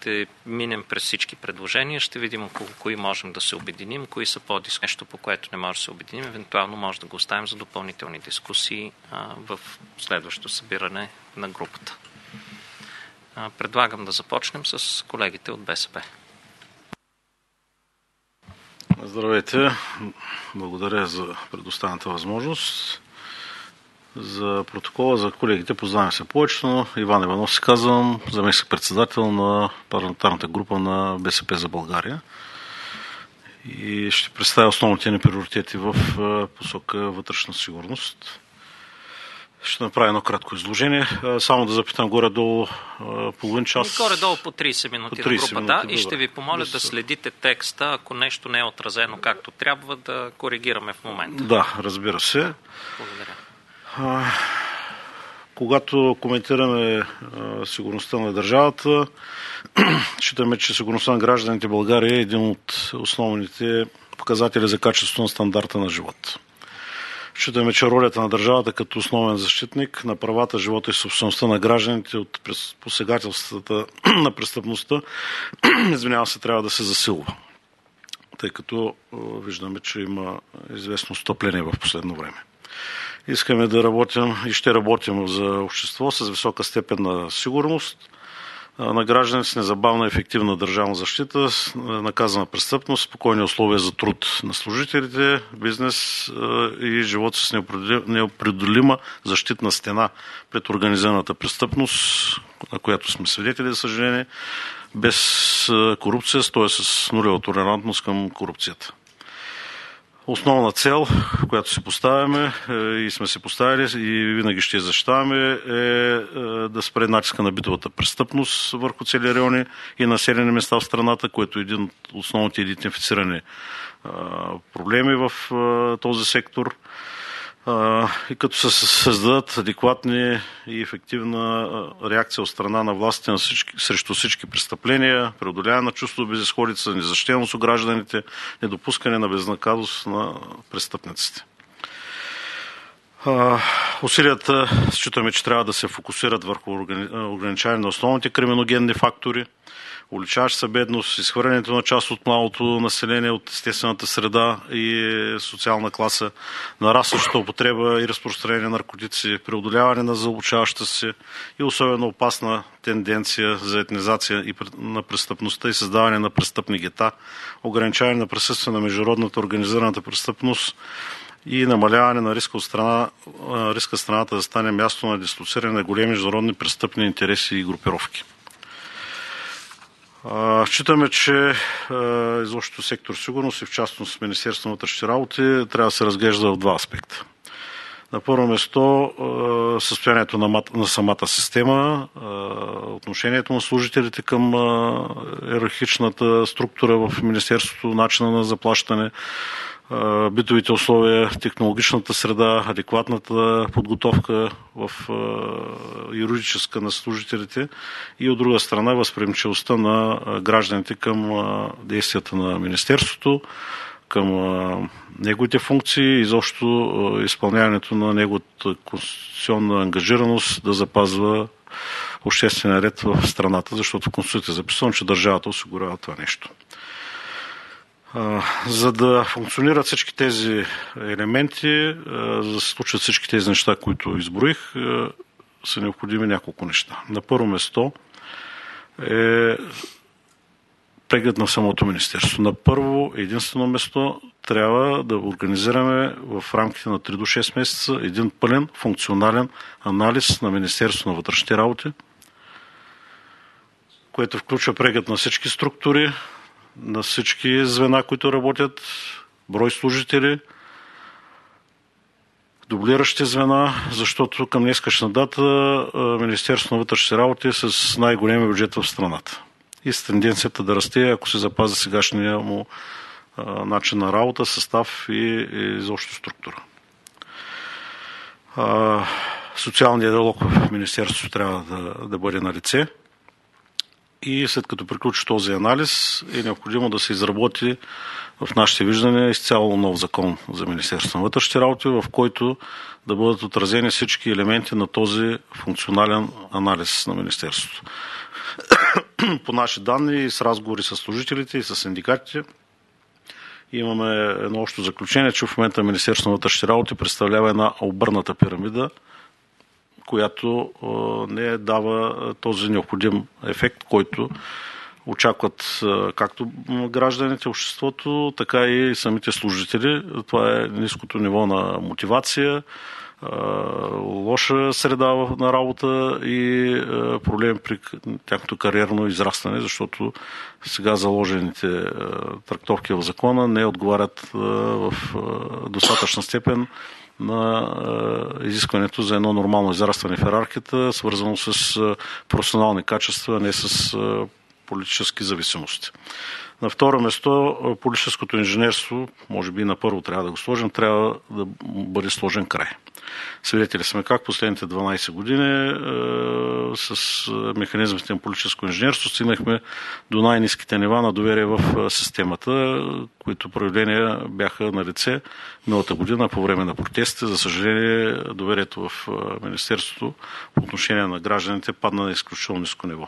ще минем през всички предложения, ще видим около кои можем да се обединим, кои са нещо, по което не може да се обединим. Евентуално може да го оставим за допълнителни дискусии в следващото събиране на групата. Предлагам да започнем с колегите от БСП. Здравейте! Благодаря за предоставената възможност. За протокола за колегите познаваме се повече, но Иван Иванов се казвам, заместник-председател на парламентарната група на БСП за България. И ще представя основните ни приоритети в посока вътрешна сигурност. Ще направя едно кратко изложение. Само да запитам горе-долу половин час. Горе-долу по 30 минути на група, да. И ще ви помоля да следите текста. Ако нещо не е отразено както трябва, да коригираме в момента. Да, разбира се. Благодаря. Когато коментираме сигурността на държавата, считаме, че сигурността на гражданите в България е един от основните показатели за качеството на стандарта на живот. Считаме, че ролята на държавата като основен защитник на правата, живота и собствеността на гражданите от посегателствата на престъпността, трябва да се засилва, тъй като виждаме, че има известно стопление в последно време. Искаме да работим и ще работим за общество с висока степен на сигурност на гражданите, с незабавна и ефективна държавна защита, наказана престъпност, спокойни условия за труд на служителите, бизнес и живот с неопреодолима защитна стена пред организираната престъпност, на която сме свидетели, за съжаление, без корупция, т.е. с нулева толерантност към корупцията. Основна цел, която си поставяме и сме си поставили и винаги ще я защитаваме, е да спре натиска на битовата престъпност върху цели райони и населени места в страната, което е един от основните идентифицирани проблеми в този сектор. И като се създадат адекватни и ефективна реакция от страна на властите срещу всички престъпления, преодоляване на чувство безизходица, незащитеност у гражданите, недопускане на безнаказаност на престъпниците. Усилията считаме, че трябва да се фокусират върху ограничаване на основните криминогенни фактори, увеличаваща се бедност, изхвърлянето на част от младото население от естествената среда и социална класа, нарастващата употреба и разпространение на наркотици, преодоляване на задълбочаваща се и особено опасна тенденция за етнизация на престъпността и създаване на престъпни гета, ограничаване на присъствие на международната организираната престъпност и намаляване на риска страната да стане място на дислоциране на големи международни престъпни интереси и групировки. Считаме, че изобщо сектор сигурност и в частност Министерството на вътрешните работи трябва да се разглежда в два аспекта. На първо место състоянието на самата система, отношението на служителите към иерархичната структура в Министерството, начина на заплащане, битовите условия, технологичната среда, адекватната подготовка в юридическа на служителите и от друга страна възприемчивостта на гражданите към действията на Министерството, към неговите функции и изобщо изпълняването на неговата конституционна ангажираност да запазва обществения ред в страната, защото в Конституцията е записано, че държавата осигурява това нещо. За да функционират всички тези елементи, за да се случат всички тези неща, които изброих, са необходими няколко неща. На първо место е преглед на самото министерство. На първо единствено место трябва да организираме в рамките на 3 до 6 месеца един пълен функционален анализ на Министерството на вътрешните работи, което включва преглед на всички структури, на всички звена, които работят, брой служители, дублиращи звена, защото към днескашна дата Министерството на вътрешните работи е с най-големи бюджет в страната. И с тенденцията да расте, ако се запази сегашния му начин на работа, състав и изобщо структура. Социалният диалог в Министерството трябва да бъде на лице. И след като приключи този анализ, е необходимо да се изработи в нашите виждания изцяло нов закон за Министерството на вътрешните работи, в който да бъдат отразени всички елементи на този функционален анализ на Министерството. по наши данни и с разговори с служителите и с синдикатите, имаме едно общо заключение, че в момента Министерството на вътрешните работи представлява една обърната пирамида, която не дава този необходим ефект, който очакват както гражданите, обществото, така и самите служители. Това е ниското ниво на мотивация, лоша среда на работа и проблем при тяхното кариерно израстване, защото сега заложените трактовки в закона не отговарят в достатъчна степен на изискването за едно нормално израстване в иерархията, свързано с професионални качества, а не с политически зависимости. На второ место, политическото инженерство, може би на първо трябва да го сложим, трябва да бъде сложен край. Свидетели сме как последните 12 години с механизмите на политическо инженерство стигнахме до най-ниските нива на доверие в системата, които проявления бяха на лице миналата година по време на протестите. За съжаление, доверието в Министерството по отношение на гражданите падна на изключително ниско ниво.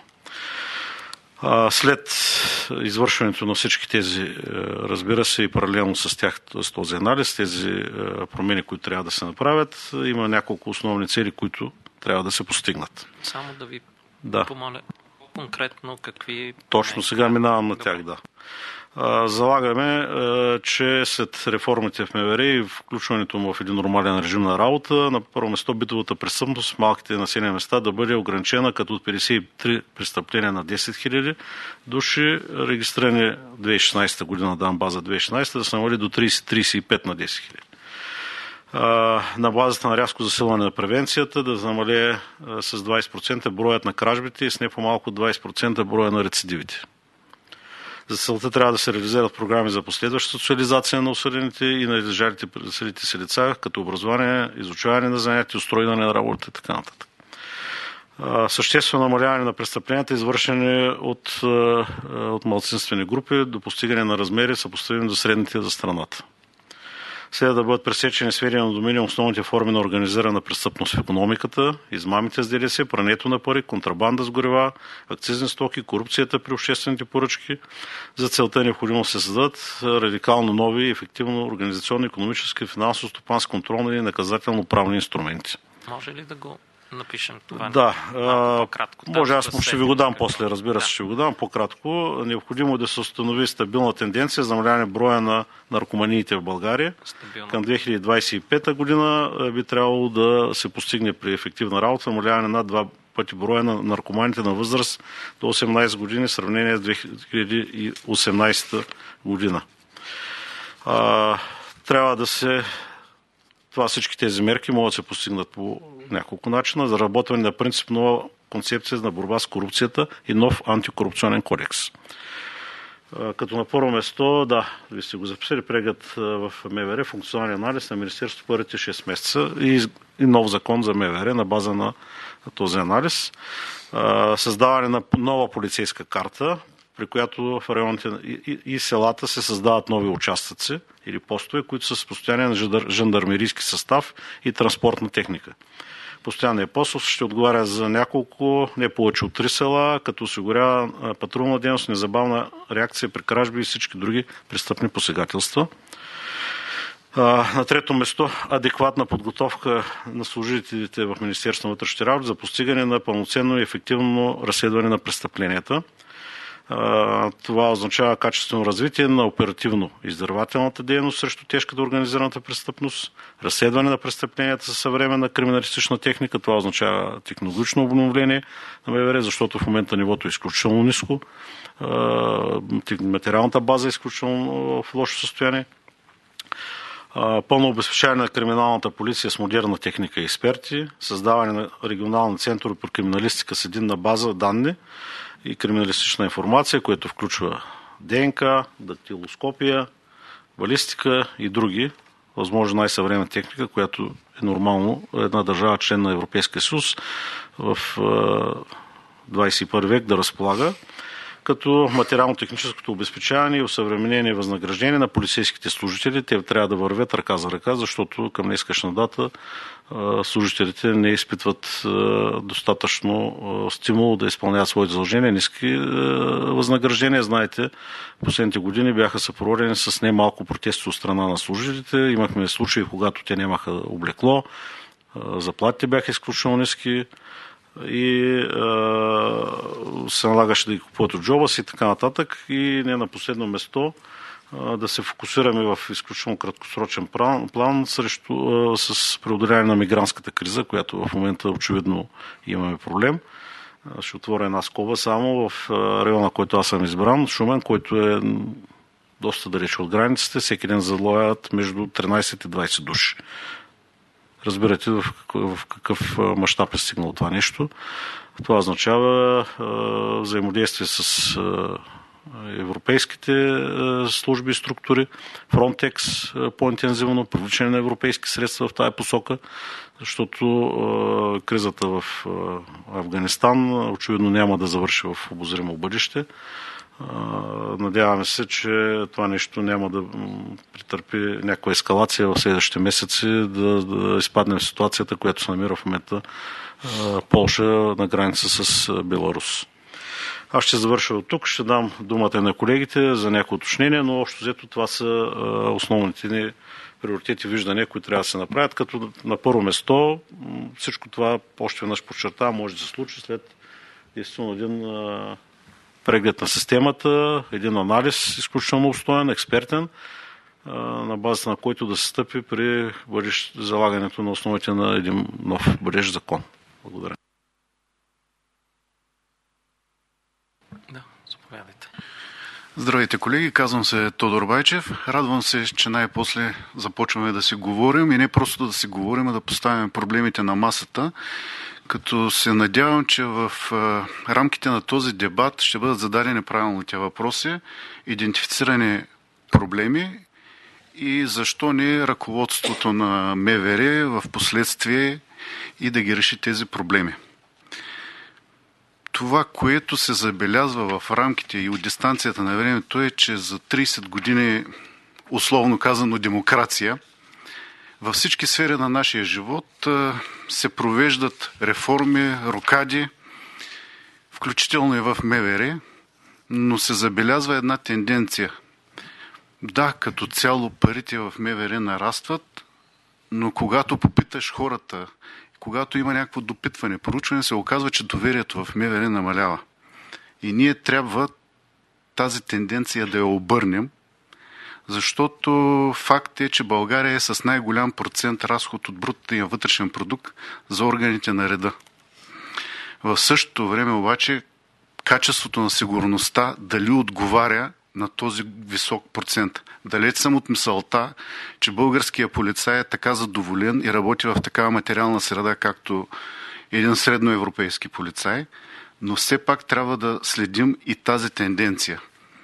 След извършването на всички тези, разбира се, и паралелно с тях, с този анализ, тези промени, които трябва да се направят, има няколко основни цели, които трябва да се постигнат. Само да ви помоля конкретно какви... Точно сега минавам на тях, да. Залагаме, че след реформите в МВР и включването му в един нормален режим на работа, на първо место битовата престъпност в малките населени места да бъде ограничена като от 53 престъпления на 10 000 души, регистрирани 2016 година, дам база 2016, да се намали до 30-35 на 10 000. На базата на рязко засилване на превенцията да намали с 20% броят на кражбите и с не по-малко 20% броя на рецидивите. За целта трябва да се реализират програми за последваща социализация на осъдените и на издържалите съдите си лица, като образование, изучаване на занятия, устройване на работа и така нататък. Съществено намаляване на престъпленията, извършени от малцинствени групи, до постигане на размери, съпоставими до средните за страната. Следва да бъдат пресечени сведения до минимум основните форми на организирана престъпност в икономиката, измамите с ДДС, прането на пари, контрабанда с горива, акцизни стоки, корупцията при обществените поръчки. За целта е необходимо да се създадат радикално нови и ефективно организационни, икономически, финансово, стопански, контролни и наказателно-правни инструменти. Може ли да го напишем това? Да, по-кратко. Може, аз ще ви го дам после, разбира се, ще ви го дам по-кратко. Необходимо е да се установи стабилна тенденция за намаляване броя на наркоманиите в България. Към 2025 година би трябвало да се постигне при ефективна работа намаляване на 2 пъти броя на наркоманите на възраст до 18 години в сравнение с 2018 година. Трябва да се... Всички тези мерки могат да се постигнат по няколко начина. За работване на принцип нова концепция на борба с корупцията и нов антикорупционен кодекс. Като на първо место, вие сте го записали, преглед в МВР, функционален анализ на Министерството първите 6 месеца и нов закон за МВР на база на този анализ. Създаване на нова полицейска карта, при която в районите и селата се създават нови участъци или постове, които са с постоянен жандармерийски състав и транспортна техника. Постоянният пост ще отговаря за няколко, не повече от 3 села, като осигурява патрулна дейност, незабавна реакция при кражби и всички други престъпни посегателства. На трето место, адекватна подготовка на служителите в Министерството на вътрешните работи за постигане на пълноценно и ефективно разследване на престъпленията. Това означава качествено развитие на оперативно-издирвателната дейност срещу тежката организираната престъпност, разследване на престъпленията със съвременна криминалистична техника. Това означава технологично обновление на МВР, защото в момента нивото е изключително ниско. Материалната база е изключително в лошо състояние. Пълно обезпечаване на криминалната полиция с модерна техника и експерти, създаване на регионални центрове по криминалистика с единна база данни и криминалистична информация, което включва ДНК, дактилоскопия, балистика и други, възможно най-съвременна техника, която е нормално една държава, член на Европейския съюз в 21 век да разполага, като материално-техническото обезпечаване и осъвременение възнаграждение на полицейските служители. Те трябва да вървят ръка за ръка, защото към днескашна дата служителите не изпитват достатъчно стимул да изпълняват своите задължения. Ниски възнаграждения, знаете, последните години бяха съпроводени с немалко протести от страна на служителите. Имахме случаи, когато те нямаха облекло, заплатите бяха изключително ниски и се налагаше да ги купуват от джоба си и така нататък. И не на последно место да се фокусираме в изключително краткосрочен план с преодоляване на мигрантската криза, която в момента очевидно имаме проблем. Ще отворя една скоба само в района, който аз съм избран, Шумен, който е доста далеч от границите. Всеки ден заловяват между 13 и 20 души. Разбирате в какъв мащаб е стигнало това нещо. Това означава взаимодействие с европейските служби и структури, Frontex по-интензивно, привличане на европейски средства в тая посока, защото кризата в Афганистан очевидно няма да завърши в обозримо бъдеще. Надяваме се, че това нещо няма да претърпи някаква ескалация в следващите месеци, да изпаднем в ситуацията, която се намира в момента Полша на граница с Беларус. Аз ще завърша от тук, ще дам думата на колегите за някои уточнения, но общо взето това са основните ни приоритети, виждания, които трябва да се направят, като на първо место всичко това, още веднъж подчертавам, може да се случи след действително един преглед на системата, един анализ, изключително обстоен, експертен, на базата на който да се стъпи при залагането на основите на един нов бъдещ закон. Благодаря. Да, заповядайте. Здравейте, колеги, казвам се Тодор Байчев. Радвам се, че най-после започваме да си говорим и не просто да си говорим, а да поставим проблемите на масата, като се надявам, че в рамките на този дебат ще бъдат зададени правилните въпроси, идентифицирани проблеми и защо не ръководството на МВР в последствие и да ги реши тези проблеми. Това, което се забелязва в рамките и от дистанцията на времето е, че за 30 години, условно казано, демокрация, във всички сфери на нашия живот се провеждат реформи, рокади, включително и в МВР, но се забелязва една тенденция. Да, като цяло парите в МВР нарастват, но когато попиташ хората, когато има някакво допитване, проучване, се оказва, че доверието в МВР намалява. И ние трябва тази тенденция да я обърнем, защото факт е, че България е с най-голям процент разход от брутния вътрешен продукт за органите на реда. В същото време обаче качеството на сигурността дали отговаря на този висок процент. Далеч съм от мисълта, че българския полицай е така задоволен и работи в такава материална среда, както един средноевропейски полицай, но все пак трябва да следим и тази тенденция.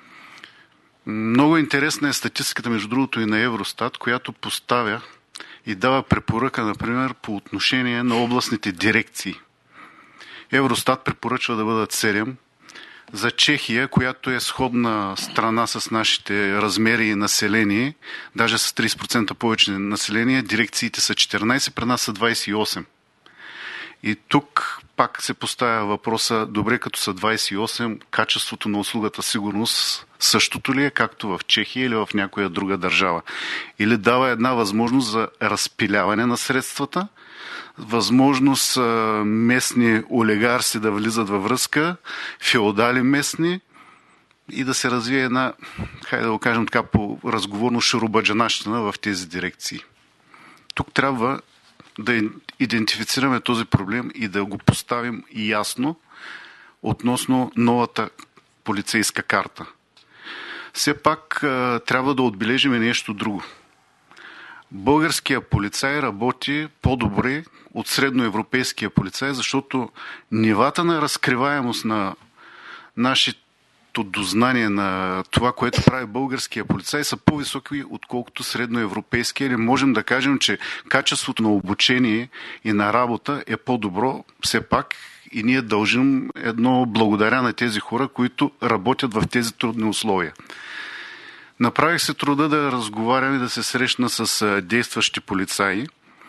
Много интересна е статистиката, между другото, и на Евростат, която поставя и дава препоръка, например, по отношение на областните дирекции. Евростат препоръчва да бъдат 7. За Чехия, която е сходна страна с нашите размери и население, даже с 30% повече население, дирекциите са 14, при нас са 28. И тук пак се поставя въпроса, добре, като са 28, качеството на услугата сигурност същото ли е, както в Чехия или в някоя друга държава? Или дава една възможност за разпиляване на средствата, възможност местни олигарси да влизат във връзка, феодали местни и да се развие една, хайде да го кажем така по-разговорно, шуробаджанащина в тези дирекции. Тук трябва да идентифицираме този проблем и да го поставим ясно относно новата полицейска карта. Все пак трябва да отбележим и нещо друго. Българският полицай работи по-добре от средноевропейския полицай, защото нивата на разкриваемост на нашето дознание на това, което прави българския полицай, са по-високи, отколкото средноевропейския. Или можем да кажем, че качеството на обучение и на работа е по-добро все пак и ние дължим едно благодаря на тези хора, които работят в тези трудни условия. Направих се труда да разговарям и да се срещна с действащи полицаи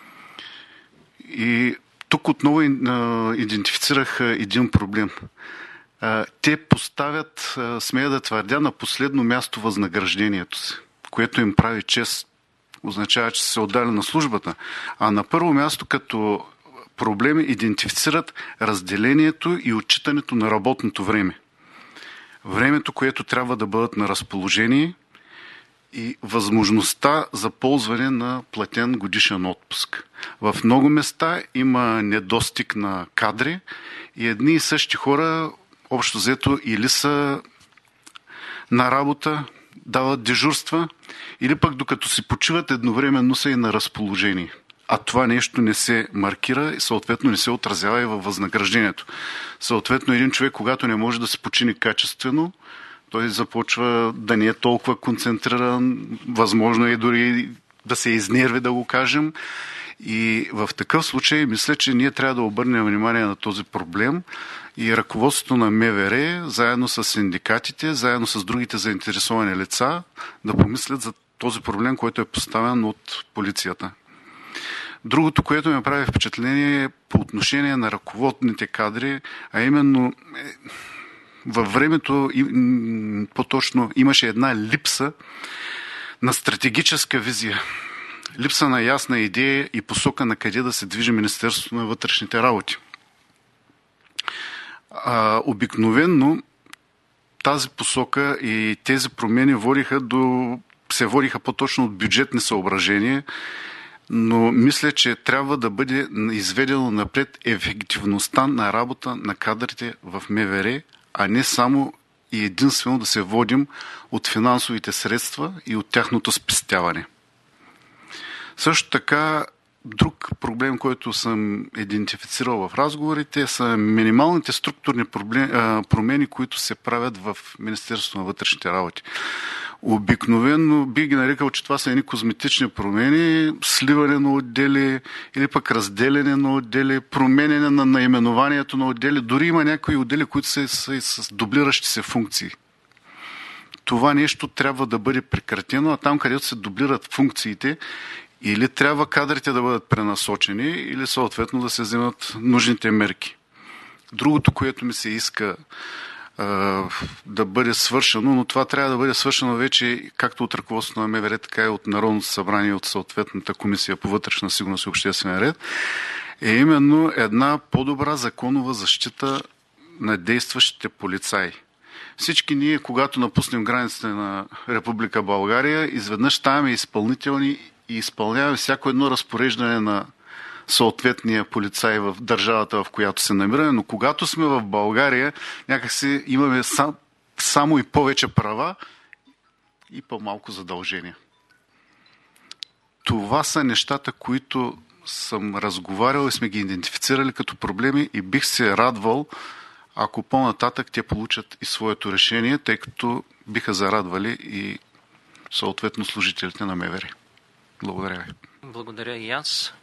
и тук отново идентифицирах един проблем. Те поставят, смея да твърдя, на последно място възнаграждението си, което им прави чест. Означава, че са се отдали на службата. А на първо място като проблеми идентифицират разделението и отчитането на работното време. Времето, което трябва да бъдат на разположение и възможността за ползване на платен годишен отпуск. В много места има недостиг на кадри и едни и същи хора общо взето или са на работа, дават дежурства, или пък докато си почиват едновременно са и на разположение. А това нещо не се маркира и съответно не се отразява и във възнаграждението. Съответно един човек, когато не може да се почини качествено, той започва да не е толкова концентриран, възможно е дори да се изнерви, да го кажем. И в такъв случай мисля, че ние трябва да обърнем внимание на този проблем и ръководството на МВР, заедно с синдикатите, заедно с другите заинтересовани лица, да помислят за този проблем, който е поставен от полицията. Другото, което ми прави впечатление по отношение на ръководните кадри, а именно във времето по-точно имаше една липса на стратегическа визия. Липса на ясна идея и посока на къде да се движи Министерството на вътрешните работи. Обикновенно тази посока и тези промени се водиха по-точно от бюджетни съображения, но мисля, че трябва да бъде изведено напред ефективността на работа на кадрите в МВР, а не само и единствено да се водим от финансовите средства и от тяхното спестяване. Също така, друг проблем, който съм идентифицирал в разговорите, са минималните структурни промени, които се правят в Министерството на вътрешните работи. Обикновено би ги нарекал, че това са едни козметични промени, сливане на отдели или пък разделяне на отдели, променяне на наименованието на отдели. Дори има някои отдели, които са с дублиращи се функции. Това нещо трябва да бъде прекратено, а там, където се дублират функциите, или трябва кадрите да бъдат пренасочени, или съответно да се вземат нужните мерки. Другото, което ми се иска да бъде свършено, но това трябва да бъде свършено вече както от ръководството на МВР, така и от Народното събрание и от съответната комисия по вътрешна сигурност и обществен ред, е именно една по-добра законова защита на действащите полицаи. Всички ние, когато напуснем границите на Република България, изведнъж ставаме изпълнителни и изпълняваме всяко едно разпореждане на съответния полицай в държавата, в която се намираме, но когато сме в България, някакси имаме само и повече права и по-малко задължения. Това са нещата, които съм разговарял и сме ги идентифицирали като проблеми и бих се радвал, ако по-нататък те получат и своето решение, тъй като биха зарадвали и съответно служителите на МВР. Благодаря ви. Благодаря и аз.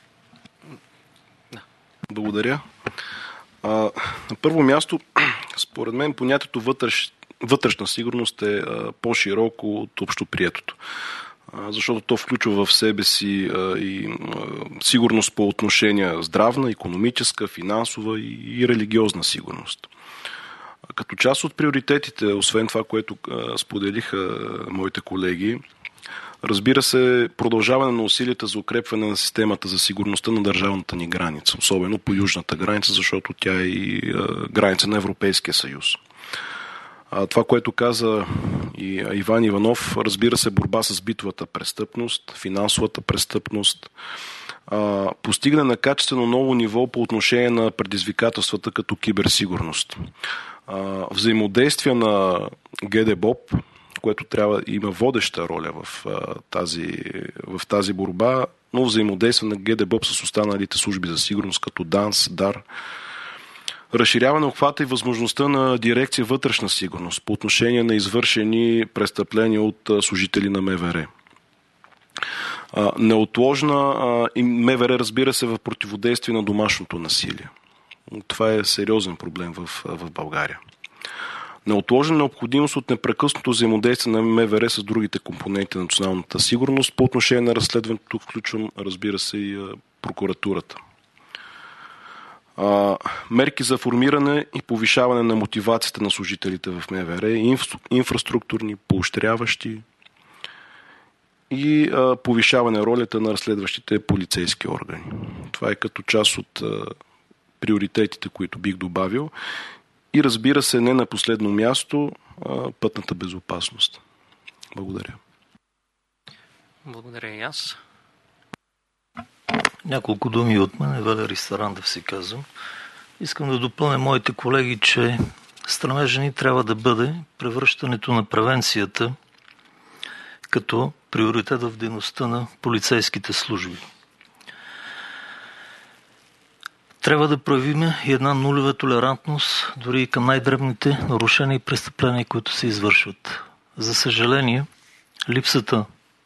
Благодаря. На първо място, според мен, понятието вътрешна сигурност е по-широко от общоприетото. Защото то включва в себе си и сигурност по отношение здравна, икономическа, финансова и религиозна сигурност. Като част от приоритетите, освен това, което споделиха моите колеги, разбира се, продължаване на усилията за укрепване на системата за сигурността на държавната ни граница, особено по южната граница, защото тя е и граница на Европейския съюз. Това, което каза и Иван Иванов, разбира се, борба с битовата престъпност, финансовата престъпност, постигне на качествено ново ниво по отношение на предизвикателствата като киберсигурност. Взаимодействие на ГДБОП, което трябва да има водеща роля в тази борба, но взаимодействие на ГДБОП с останалите служби за сигурност, като ДАНС, ДАР. Разширяване обхвата и възможността на дирекция вътрешна сигурност по отношение на извършени престъпления от служители на МВР. Неотложна и МВР, разбира се, в противодействие на домашното насилие. Това е сериозен проблем в България. Неотложена необходимост от непрекъснато взаимодействие на МВР с другите компоненти на националната сигурност. По отношение на разследването включвам, разбира се, и прокуратурата. Мерки за формиране и повишаване на мотивацията на служителите в МВР, инфраструктурни, поощряващи и повишаване ролята на разследващите полицейски органи. Това е като част от приоритетите, които бих добавил. И разбира се, не на последно място, пътната безопасност. Благодаря. Благодаря и аз. Няколко думи от мен, Валери Сарандев се казвам. Искам да допълня моите колеги, че стремежа ни трябва да бъде превръщането на превенцията като приоритет в дейността на полицейските служби. Трябва да проявим и една нулева толерантност дори и към най-дребните нарушения и престъпления, които се извършват. За съжаление, липсата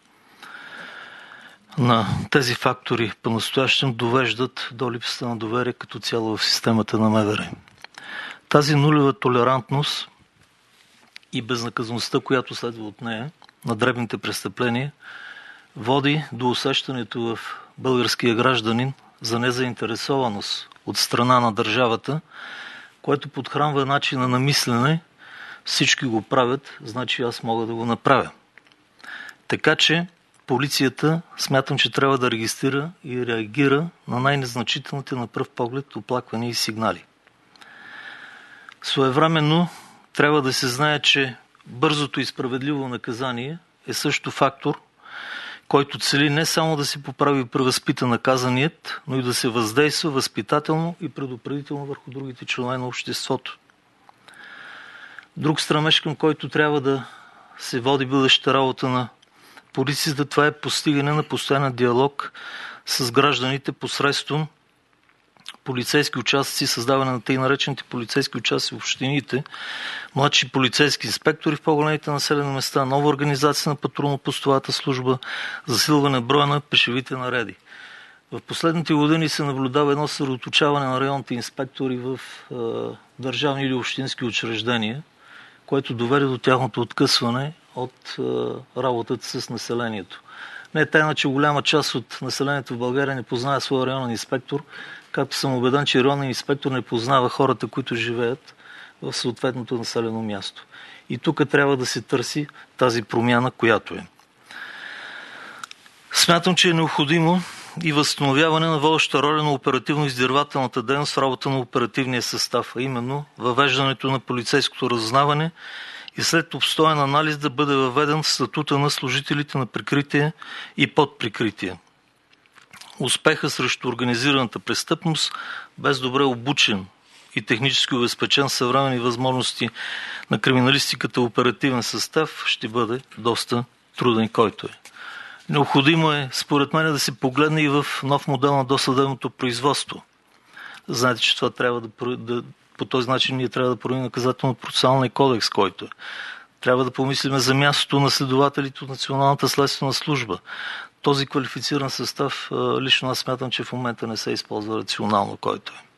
на тези фактори по-настоящем довеждат до липсата на доверие като цяло в системата на МВР. Тази нулева толерантност и безнаказаността, която следва от нея, на дребните престъпления, води до усещането в българския гражданин за незаинтересованост от страна на държавата, което подхранва начина на мислене. Всички го правят, значи аз мога да го направя. Така че полицията смятам, че трябва да регистрира и реагира на най-незначителните на пръв поглед оплаквания и сигнали. Своевременно трябва да се знае, че бързото и справедливо наказание е също фактор, който цели не само да се поправи и превъзпита наказаният, но и да се въздейства възпитателно и предупредително върху другите членове на обществото. Друг стремеж, към който трябва да се води бъдещата работа на полицията, това е постигане на постоянен диалог с гражданите посредством полицейски участъци, създаване на тъй наречените полицейски участъци в общините, младши полицейски инспектори в по-големите населени места, нова организация на патрулно-постовата служба, засилване броя на пешевите нареди. В последните години се наблюдава едно съсредоточаване на районните инспектори в държавни или общински учреждения, което доведе до тяхното откъсване от работата с населението. Не е тайна, че голяма част от населението в България не познава своя районен инспектор, както съм убеден, че районен инспектор не познава хората, които живеят в съответното населено място. И тук трябва да се търси тази промяна, която е. Смятам, че е необходимо и възстановяване на водеща роля на оперативно-издирвателната дейност в работа на оперативния състав, а именно въвеждането на полицейското разузнаване и след обстоен анализ да бъде въведен статута на служителите на прикритие и под прикритие. Успеха срещу организираната престъпност без добре обучен и технически обезпечен съвременни възможности на криминалистиката оперативен състав ще бъде доста труден, който е. Необходимо е, според мен, да се погледне и в нов модел на досъдебното производство. Знаете, че това трябва по този начин ние трябва да променим наказателно-процесуалния кодекс, който е. Трябва да помислим за мястото на следователите от Националната следствена служба. Този квалифициран състав, лично аз смятам, че в момента не се използва рационално, който е.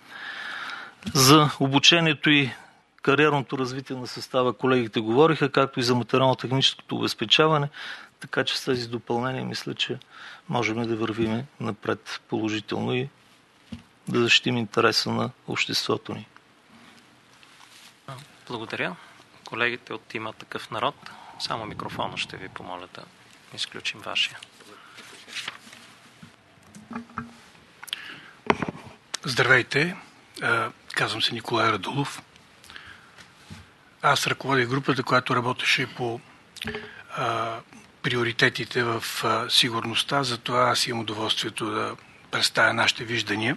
За обучението и кариерното развитие на състава колегите говориха, както и за материално-техническото обезпечаване, така че с тези допълнения мисля, че можем да вървим напред положително и да защитим интереса на обществото ни. Благодаря. Колегите от Има такъв народ, само микрофона ще ви помоля да изключим вашия. Здравейте, казвам се Николай Радулов. Аз ръководя групата, която работеше по приоритетите в сигурността, затова аз имам удоволствието да представя нашите виждания.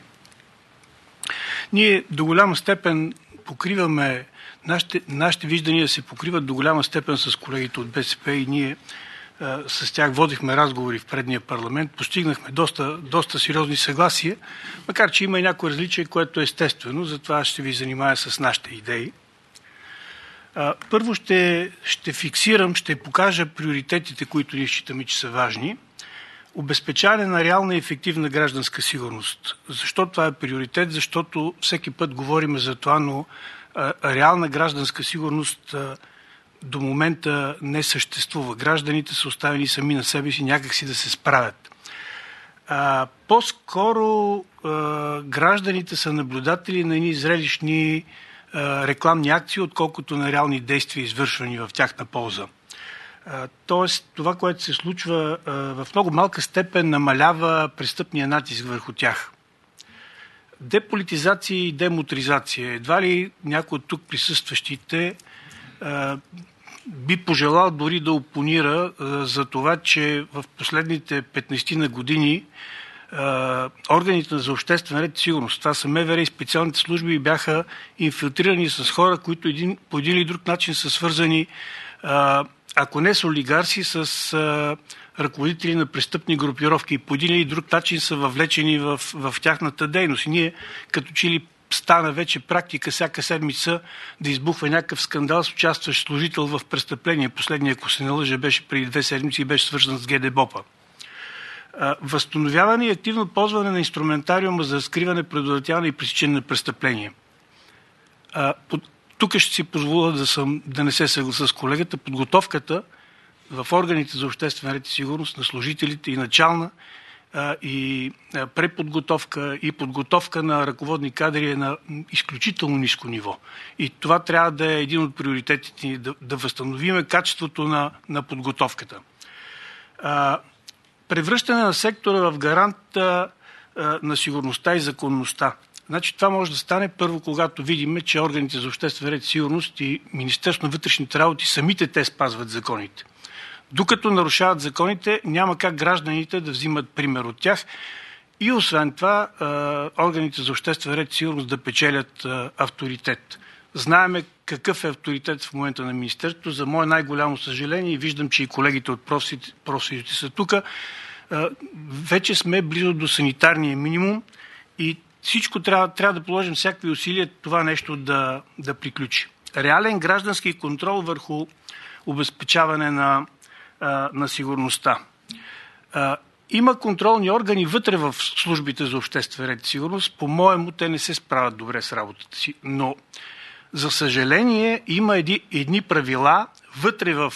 Ние до голяма степен покриваме, нашите виждания се покриват до голяма степен с колегите от БСП и ние с тях водихме разговори в предния парламент, постигнахме доста сериозни съгласия, макар че има и някои различия, което е естествено, затова ще ви занимая с нашите идеи. Първо ще фиксирам, ще покажа приоритетите, които ние считаме, че са важни. Обезпечаване на реална и ефективна гражданска сигурност. Защо това е приоритет? Защото всеки път говорим за това, но реална гражданска сигурност до момента не съществува. Гражданите са оставени сами на себе си някакси да се справят. По-скоро гражданите са наблюдатели на едни зрелищни рекламни акции, отколкото на реални действия, извършвани в тяхна полза. Тоест, това, което се случва в много малка степен, намалява престъпния натиск върху тях. Деполитизация и демоторизация. Едва ли някой от тук присъстващите би пожелал дори да опонира за това, че в последните 15 години органите за обществен ред и сигурност, това са МВР и специалните служби, бяха инфилтрирани с хора, които по един или друг начин са свързани, ако не с олигарси, с ръководители на престъпни групировки и по един или друг начин са въвлечени в тяхната дейност. И ние като че ли стана вече практика всяка седмица да избухва някакъв скандал с участващ служител в престъпление. Последният, ако се не лъжа, беше преди 2 седмици и беше свързан с ГДБОПа. Възстановяване и активно ползване на инструментариума за разкриване, предотвратяване и пресичане на престъпления. Тук ще си позволя да не се съгласа с колегата. Подготовката в органите за обществен ред и сигурност на служителите и начална и преподготовка и подготовка на ръководни кадри е на изключително ниско ниво. И това трябва да е един от приоритетите ни, да възстановиме качеството на подготовката. Превръщане на сектора в гарант на сигурността и законността. Значи това може да стане първо, когато видим, че органите за обществен ред и сигурност и Министерството на вътрешните работи, самите те спазват законите. Докато нарушават законите, няма как гражданите да взимат пример от тях и освен това органите за обществен ред и сигурност да печелят авторитет. Знаеме какъв е авторитет в момента на Министерството. За мое най-голямо съжаление, и виждам, че и колегите от профсъюзите са тук, вече сме близо до санитарния минимум и всичко трябва да положим всякакви усилия това нещо да приключи. Реален граждански контрол върху обезпечаване на сигурността. Има контролни органи вътре в службите за обществен ред и сигурност. По-моему, те не се справят добре с работата си. Но, за съжаление, има едни правила вътре в...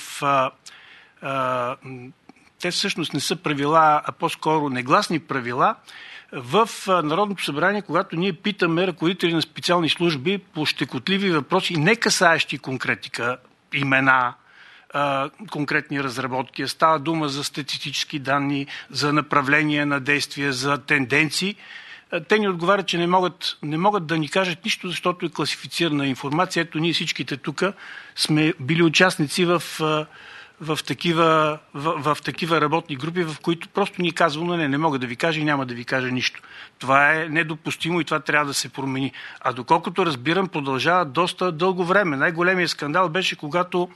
те всъщност не са правила, а по-скоро негласни правила в Народното събрание, когато ние питаме ръководители на специални служби по щекотливи въпроси, не касаещи конкретика, имена, конкретни разработки. Става дума за статистически данни, за направление на действия, за тенденции. Те ни отговарят, че не могат да ни кажат нищо, защото е класифицирана информация. Ето ние всичките тук сме били участници в такива работни групи, в които просто ни казваме, не мога да ви кажа и няма да ви кажа нищо. Това е недопустимо и това трябва да се промени. А доколкото разбирам, продължава доста дълго време. Най-големият скандал беше, когато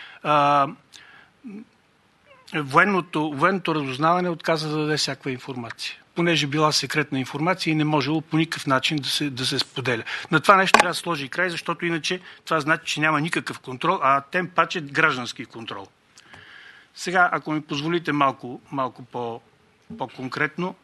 военното разузнаване отказа да даде всякаква информация. Понеже била секретна информация и не можело по никакъв начин да се споделя. На това нещо трябва да сложи край, защото иначе това значи, че няма никакъв контрол, а тем паче граждански контрол. Сега, ако ми позволите малко по-конкретно,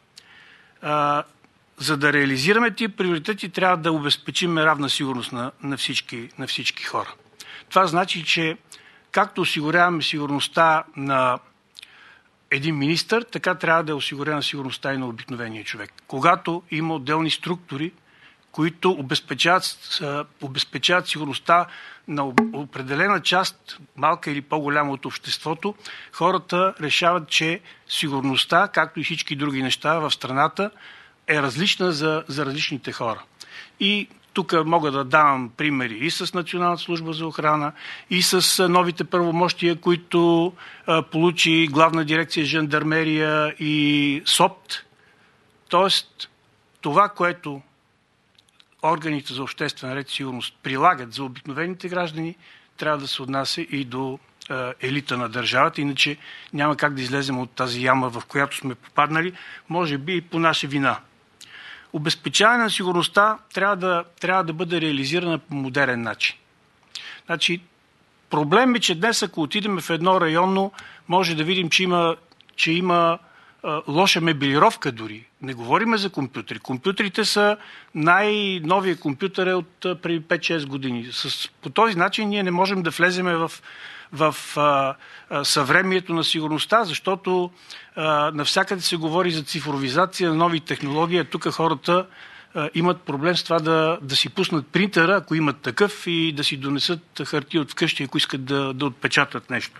за да реализираме тия приоритети, трябва да обезпечим равна сигурност на всички хора. Това значи, че както осигуряваме сигурността на един министър, така трябва да е осигурена сигурността и на обикновения човек. Когато има отделни структури, които обезпечават сигурността на определена част, малка или по-голяма от обществото, хората решават, че сигурността, както и всички други неща в страната, е различна за различните хора. И тук мога да давам примери и с Националната служба за охрана, и с новите правомощия, които получи Главна дирекция жандармерия и СОПТ. Тоест, това, което органите за обществен ред и сигурност прилагат за обикновените граждани, трябва да се отнася и до елита на държавата, иначе няма как да излезем от тази яма, в която сме попаднали, може би и по наша вина. Обезпечаване на сигурността трябва да бъде реализирана по модерен начин. Значи, проблем е, че днес, ако отидем в едно районно, може да видим, че има лоша мебелировка дори. Не говориме за компютри. Компютрите са най-новия компютър е от преди 5-6 години. По този начин ние не можем да влеземе в съвремието на сигурността, защото навсякъде се говори за цифровизация на нови технологии. Тук хората имат проблем с това да си пуснат принтера, ако имат такъв, и да си донесат хартия от вкъщи, ако искат да отпечатат нещо.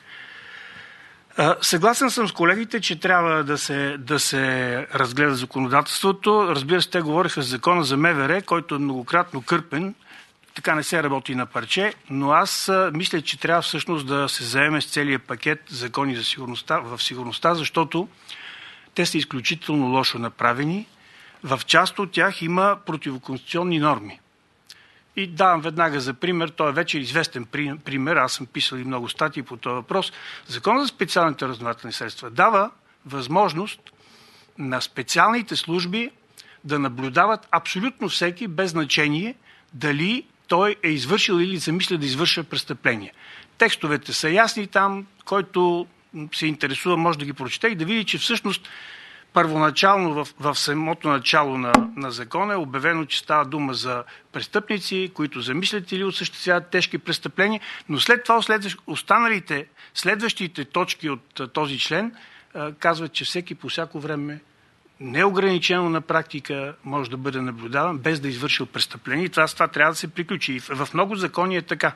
Съгласен съм с колегите, че трябва да се разгледа законодателството. Разбира се, те говориха за закона за МВР, който е многократно кърпен. Така не се работи на парче, но аз мисля, че трябва всъщност да се заеме с целия пакет закони за сигурността, защото те са изключително лошо направени. В част от тях има противоконституционни норми. И давам веднага за пример, той е вече известен пример, аз съм писал и много статии по този въпрос. Закон за специалните разузнавателни средства дава възможност на специалните служби да наблюдават абсолютно всеки, без значение дали той е извършил или замисля да извършва престъпление. Текстовете са ясни там, който се интересува може да ги прочете и да види, че всъщност първоначално в самото начало на закона е обявено, че става дума за престъпници, които замислят или осъществяват тежки престъпления, но след това следващите точки от този член казват, че всеки по всяко време неограничено на практика може да бъде наблюдаван без да извършил престъпление. И това трябва да се приключи. И в много закони е така.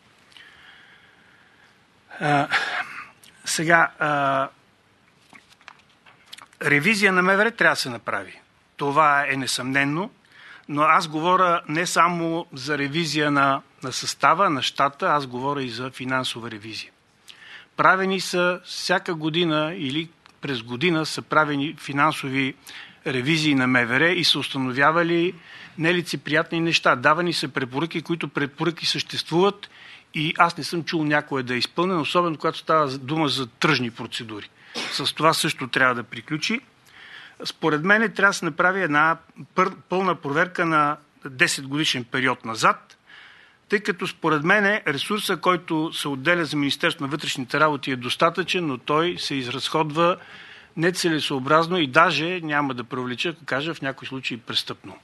Ревизия на МВР трябва да се направи. Това е несъмнено, но аз говоря не само за ревизия на състава, на щата, аз говоря и за финансова ревизия. Правени са всяка година или през година са правени финансови ревизии на МВР и са установявали нелицеприятни неща. Давани са препоръки, които препоръки съществуват и аз не съм чул някой да е изпълнен, особено когато става дума за тръжни процедури. С това също трябва да приключи. Според мен трябва да се направи една пълна проверка на 10 годишен период назад, тъй като според мен ресурса, който се отделя за Министерството на вътрешните работи е достатъчен, но той се изразходва нецелесообразно и даже, няма да преувелича, ако кажа, в някои случаи престъпно.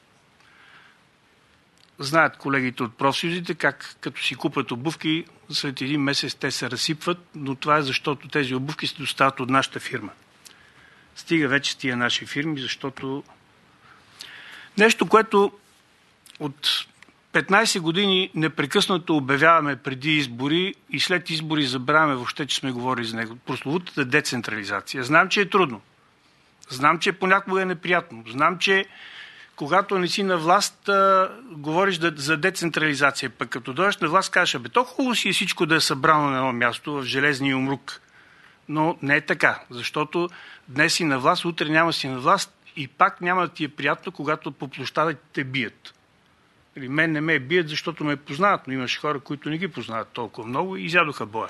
Знаят колегите от профсъюзите как като си купат обувки, след един месец те се разсипват, но това е защото тези обувки се доставят от нашата фирма. Стига вече с тия наши фирми, защото нещо, което от 15 години непрекъснато обявяваме преди избори и след избори забравяме въобще, че сме говорили за него. Прословутата децентрализация. Знам, че е трудно. Знам, че понякога е неприятно. Знам, че когато не си на власт, говориш за децентрализация. Пък като дойдеш на власт, кажеш, то хубаво си е всичко да е събрано на едно място в железния умрук. Но не е така, защото днес си на власт, утре няма си на власт и пак няма да ти е приятно, когато по площада те бият. Или мен не ме бият, защото ме познават, но имаше хора, които не ги познават толкова много и изядоха боя.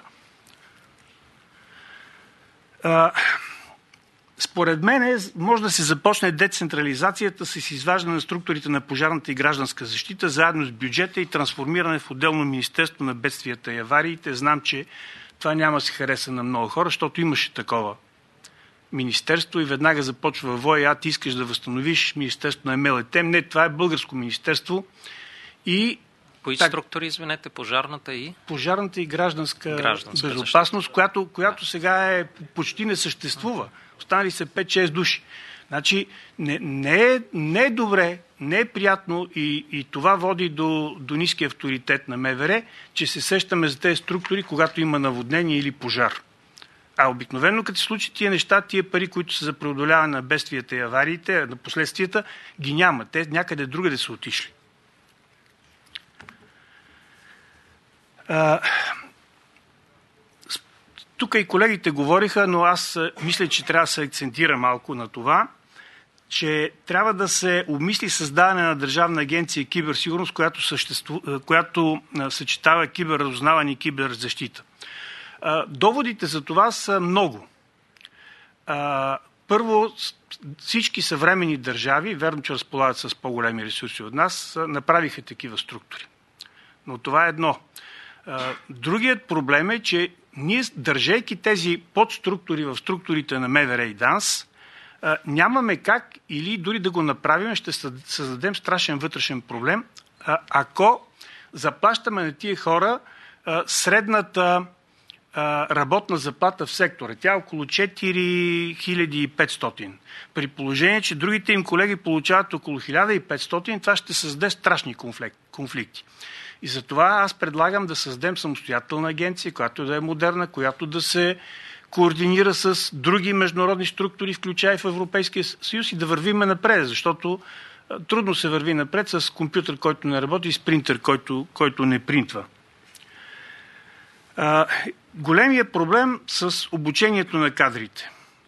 Според мен може да се започне децентрализацията с изваждане на структурите на пожарната и гражданска защита, заедно с бюджета и трансформиране в отделно Министерство на бедствията и авариите. Знам, че това няма да се хареса на много хора, защото имаше такова министерство и веднага започва вой, ти искаш да възстановиш Министерство на МЛТ. Не, това е българско министерство. И кои структури, извинете, пожарната и? Пожарната и гражданска безопасност, която сега почти не съществува. Останали са 5-6 души. Значи не е добре, не е приятно и това води до ниски авторитет на МВР, че се сещаме за тези структури, когато има наводнение или пожар. А обикновено, като се случи тия неща, тия пари, които са за преодоляване на бедствията и авариите, на последствията, ги няма. Те някъде другаде са отишли. Тук и колегите говориха, но аз мисля, че трябва да се акцентира малко на това, че трябва да се обмисли създаване на Държавна агенция киберсигурност, която съчетава киберразузнаване и киберзащита. Доводите за това са много. Първо, всички съвременни държави, верно, че разполагат с по-големи ресурси от нас, направиха такива структури. Но това е едно. Другият проблем е, че ние, държейки тези подструктури в структурите на МВР и ДАНС, нямаме как или дори да го направим, ще създадем страшен вътрешен проблем, ако заплащаме на тия хора средната работна заплата в сектора. Тя е около 4500. При положение, че другите им колеги получават около 1500, това ще създаде страшни конфликти. И затова аз предлагам да създадем самостоятелна агенция, която да е модерна, която да се координира с други международни структури, включая в Европейския съюз, и да вървиме напред, защото трудно се върви напред с компютър, който не работи, и с принтер, който не принтва. Големият проблем с обучението на кадрите.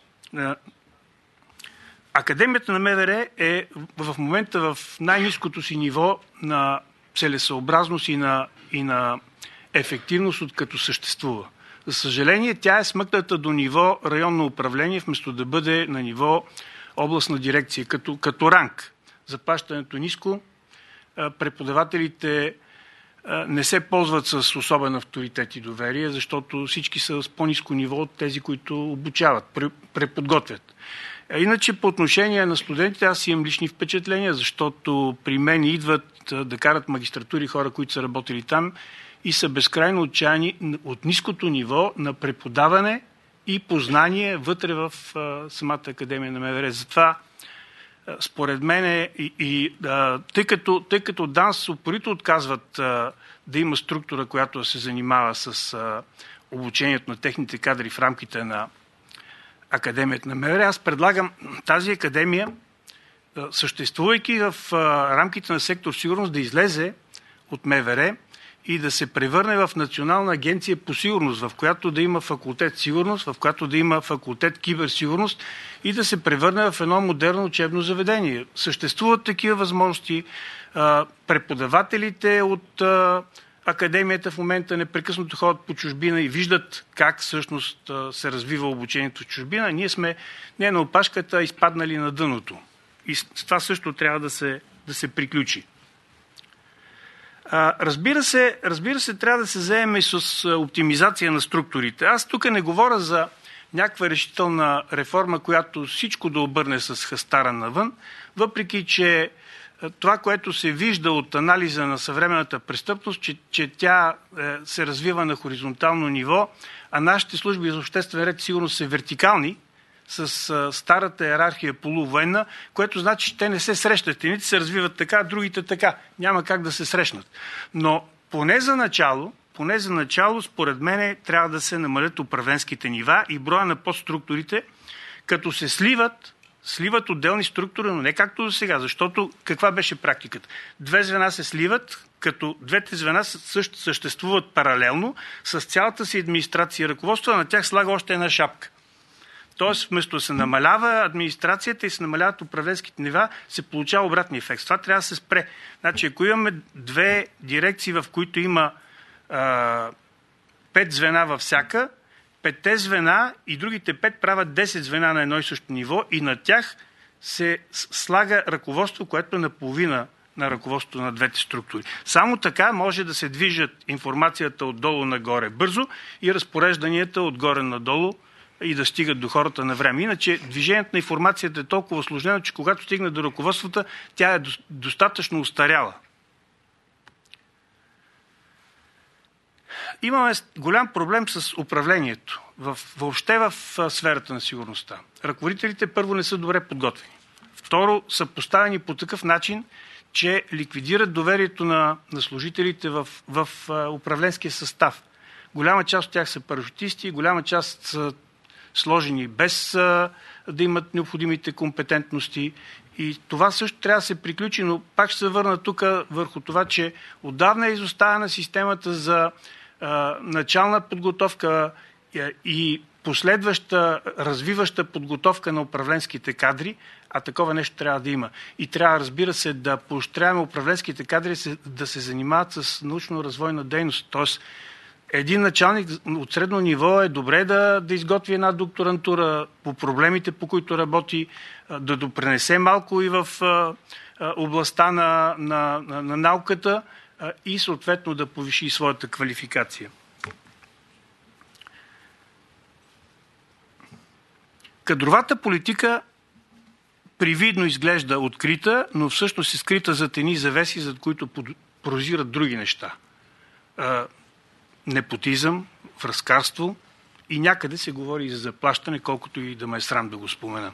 Академията на МВР е в момента в най-ниското си ниво на целесъобразност и на ефективност, откато съществува. За съжаление, тя е смъкната до ниво районно управление, вместо да бъде на ниво областна дирекция, като ранг. Заплащането ниско, преподавателите не се ползват с особен авторитет и доверие, защото всички са с по-ниско ниво от тези, които обучават, преподготвят. Иначе по отношение на студентите аз имам лични впечатления, защото при мен идват да карат магистратури хора, които са работили там и са безкрайно отчаяни от ниското ниво на преподаване и познание вътре в самата Академия на МВР. Затова според мен тъй като ДАНС упорито отказват да има структура, която да се занимава с обучението на техните кадри в рамките на Академията на МВР, аз предлагам тази академия, съществувайки в рамките на сектор сигурност, да излезе от МВР и да се превърне в Национална агенция по сигурност, в която да има факултет сигурност, в която да има факултет киберсигурност и да се превърне в едно модерно учебно заведение. Съществуват такива възможности. Преподавателите от Академията в момента непрекъснато ходят по чужбина и виждат как всъщност се развива обучението в чужбина. Ние сме не на опашката, изпаднали на дъното. И с това също трябва да се приключи. Разбира се, трябва да се заеме и с оптимизация на структурите. Аз тук не говоря за някаква решителна реформа, която всичко да обърне с хастара навън, въпреки че това, което се вижда от анализа на съвременната престъпност, че тя се развива на хоризонтално ниво, а нашите служби за обществен ред сигурно са вертикални, с старата иерархия полувоенна, което значи, че те не се срещат. Едните се развиват така, другите така. Няма как да се срещнат. Но поне за начало, според мен, трябва да се намалят управленските нива и броя на подструктурите, като се сливат отделни структури, но не както до сега, защото каква беше практиката? 2 звена се сливат, като двете звена също съществуват паралелно, с цялата си администрация и ръководство, а на тях слага още една шапка. Тоест, вместо да се намалява администрацията и се намаляват управленските нива, се получава обратния ефект. Това трябва да се спре. Значи, ако имаме 2 дирекции, в които има 5 звена във всяка, 5 звена и другите 5 правят 10 звена на едно и също ниво и на тях се слага ръководство, което е наполовина на ръководството на двете структури. Само така може да се движат информацията отдолу нагоре бързо и разпорежданията отгоре надолу и да стигат до хората на време. Иначе движението на информацията е толкова усложнено, че когато стигне до ръководствата, тя е достатъчно устаряла. Имаме голям проблем с управлението. Въобще в сферата на сигурността. Ръководителите първо не са добре подготвени. Второ, са поставени по такъв начин, че ликвидират доверието на служителите в управленския състав. Голяма част от тях са парашутисти, голяма част са сложени без да имат необходимите компетентности. И това също трябва да се приключи, но пак ще се върна тук върху това, че отдавна е изоставена системата за начална подготовка и последваща, развиваща подготовка на управленските кадри, а такова нещо трябва да има. И трябва, разбира се, да поощряваме управленските кадри да се занимават с научно-развойна дейност. Тоест, един началник от средно ниво е добре да изготви една докторантура по проблемите, по които работи, да допренесе малко и в областта на науката и съответно да повиши своята квалификация. Кадровата политика привидно изглежда открита, но всъщност е скрита зад едни завеси, зад които прозират други неща. Непотизъм, връзкарство и някъде се говори и за заплащане, колкото и да ме е срам да го спомена.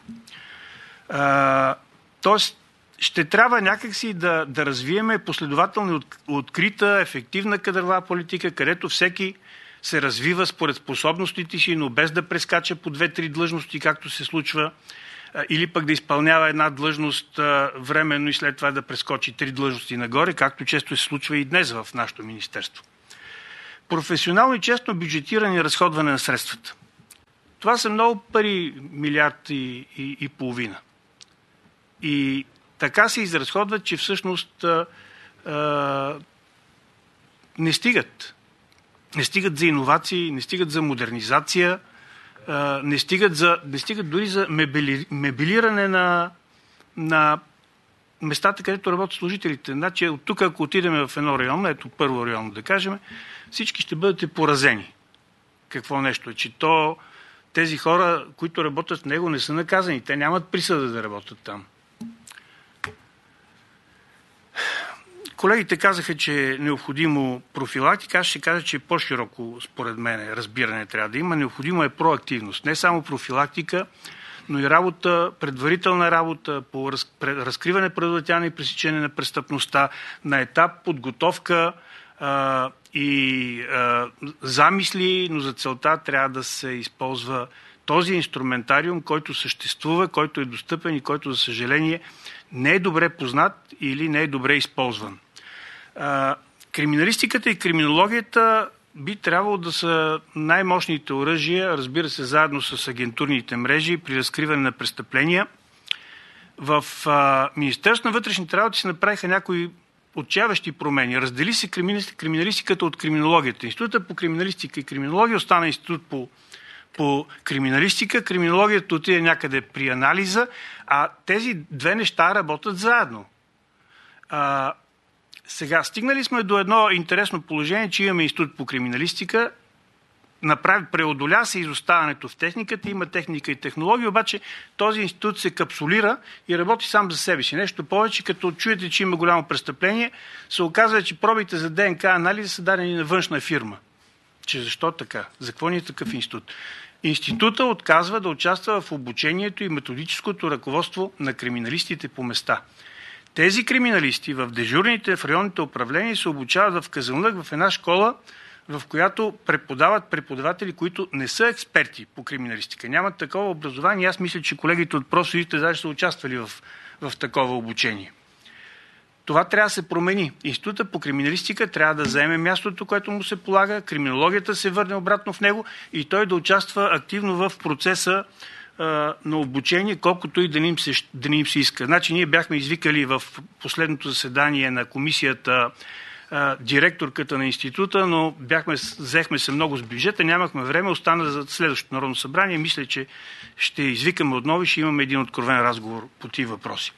Тоест, ще трябва някакси да развиеме последователно открита, ефективна кадрова политика, където всеки се развива според способностите си, но без да прескача по 2-3 длъжности, както се случва, или пък да изпълнява една длъжност временно и след това да прескочи 3 длъжности нагоре, както често се случва и днес в нашето министерство. Професионално и честно бюджетиране и разходване на средствата. Това са много пари, милиард и половина. И така се изразходват, че всъщност не стигат. Не стигат за иновации, не стигат за модернизация, не стигат дори за мебелиране на местата, където работят служителите. Значи от тук, ако отидем в едно район, ето първо район да кажем, всички ще бъдете поразени. Какво нещо е, че тези хора, които работят в него, не са наказани. Те нямат присъда да работят там. Колегите казаха, че е необходимо профилактика. Аз ще кажа, че по-широко, според мен, разбиране трябва да има. Необходимо е проактивност. Не само профилактика, но и работа, предварителна работа по разкриване, предотвратяване и пресичане на престъпността на етап подготовка и замисли, но за целта трябва да се използва този инструментариум, който съществува, който е достъпен и който, за съжаление, не е добре познат или не е добре използван. Криминалистиката и криминологията би трябвало да са най-мощните оръжия, разбира се, заедно с агентурните мрежи при разкриване на престъпления. В Министерството на вътрешните работи се направиха някои отчаяващи промени. Раздели се криминалистиката от криминологията. Института по криминалистика и криминология остана институт по криминалистика. Криминологията отиде някъде при анализа, а тези две неща работят заедно. Сега, стигнали сме до едно интересно положение, че имаме институт по криминалистика, преодоля се изоставането в техниката, има техника и технология, обаче този институт се капсулира и работи сам за себе си. Нещо повече, като чуете, че има голямо престъпление, се оказва, че пробите за ДНК анализа са дадени на външна фирма. Че защо така? За какво ни е такъв институт? Института отказва да участва в обучението и методическото ръководство на криминалистите по места. Тези криминалисти в дежурните, в районните управления се обучават в Казанлък, в една школа, в която преподават преподаватели, които не са експерти по криминалистика. Нямат такова образование. Аз мисля, че колегите от профсъюзите даже са участвали в такова обучение. Това трябва да се промени. Института по криминалистика трябва да заеме мястото, което му се полага, криминологията се върне обратно в него и той да участва активно в процеса на обучение, колкото и да не им се иска. Значи ние бяхме извикали в последното заседание на комисията директорката на института, но взехме се много с бюджета, нямахме време, остана за следващото Народно събрание. Мисля, че ще извикаме отново и ще имаме един откровен разговор по тия въпроси.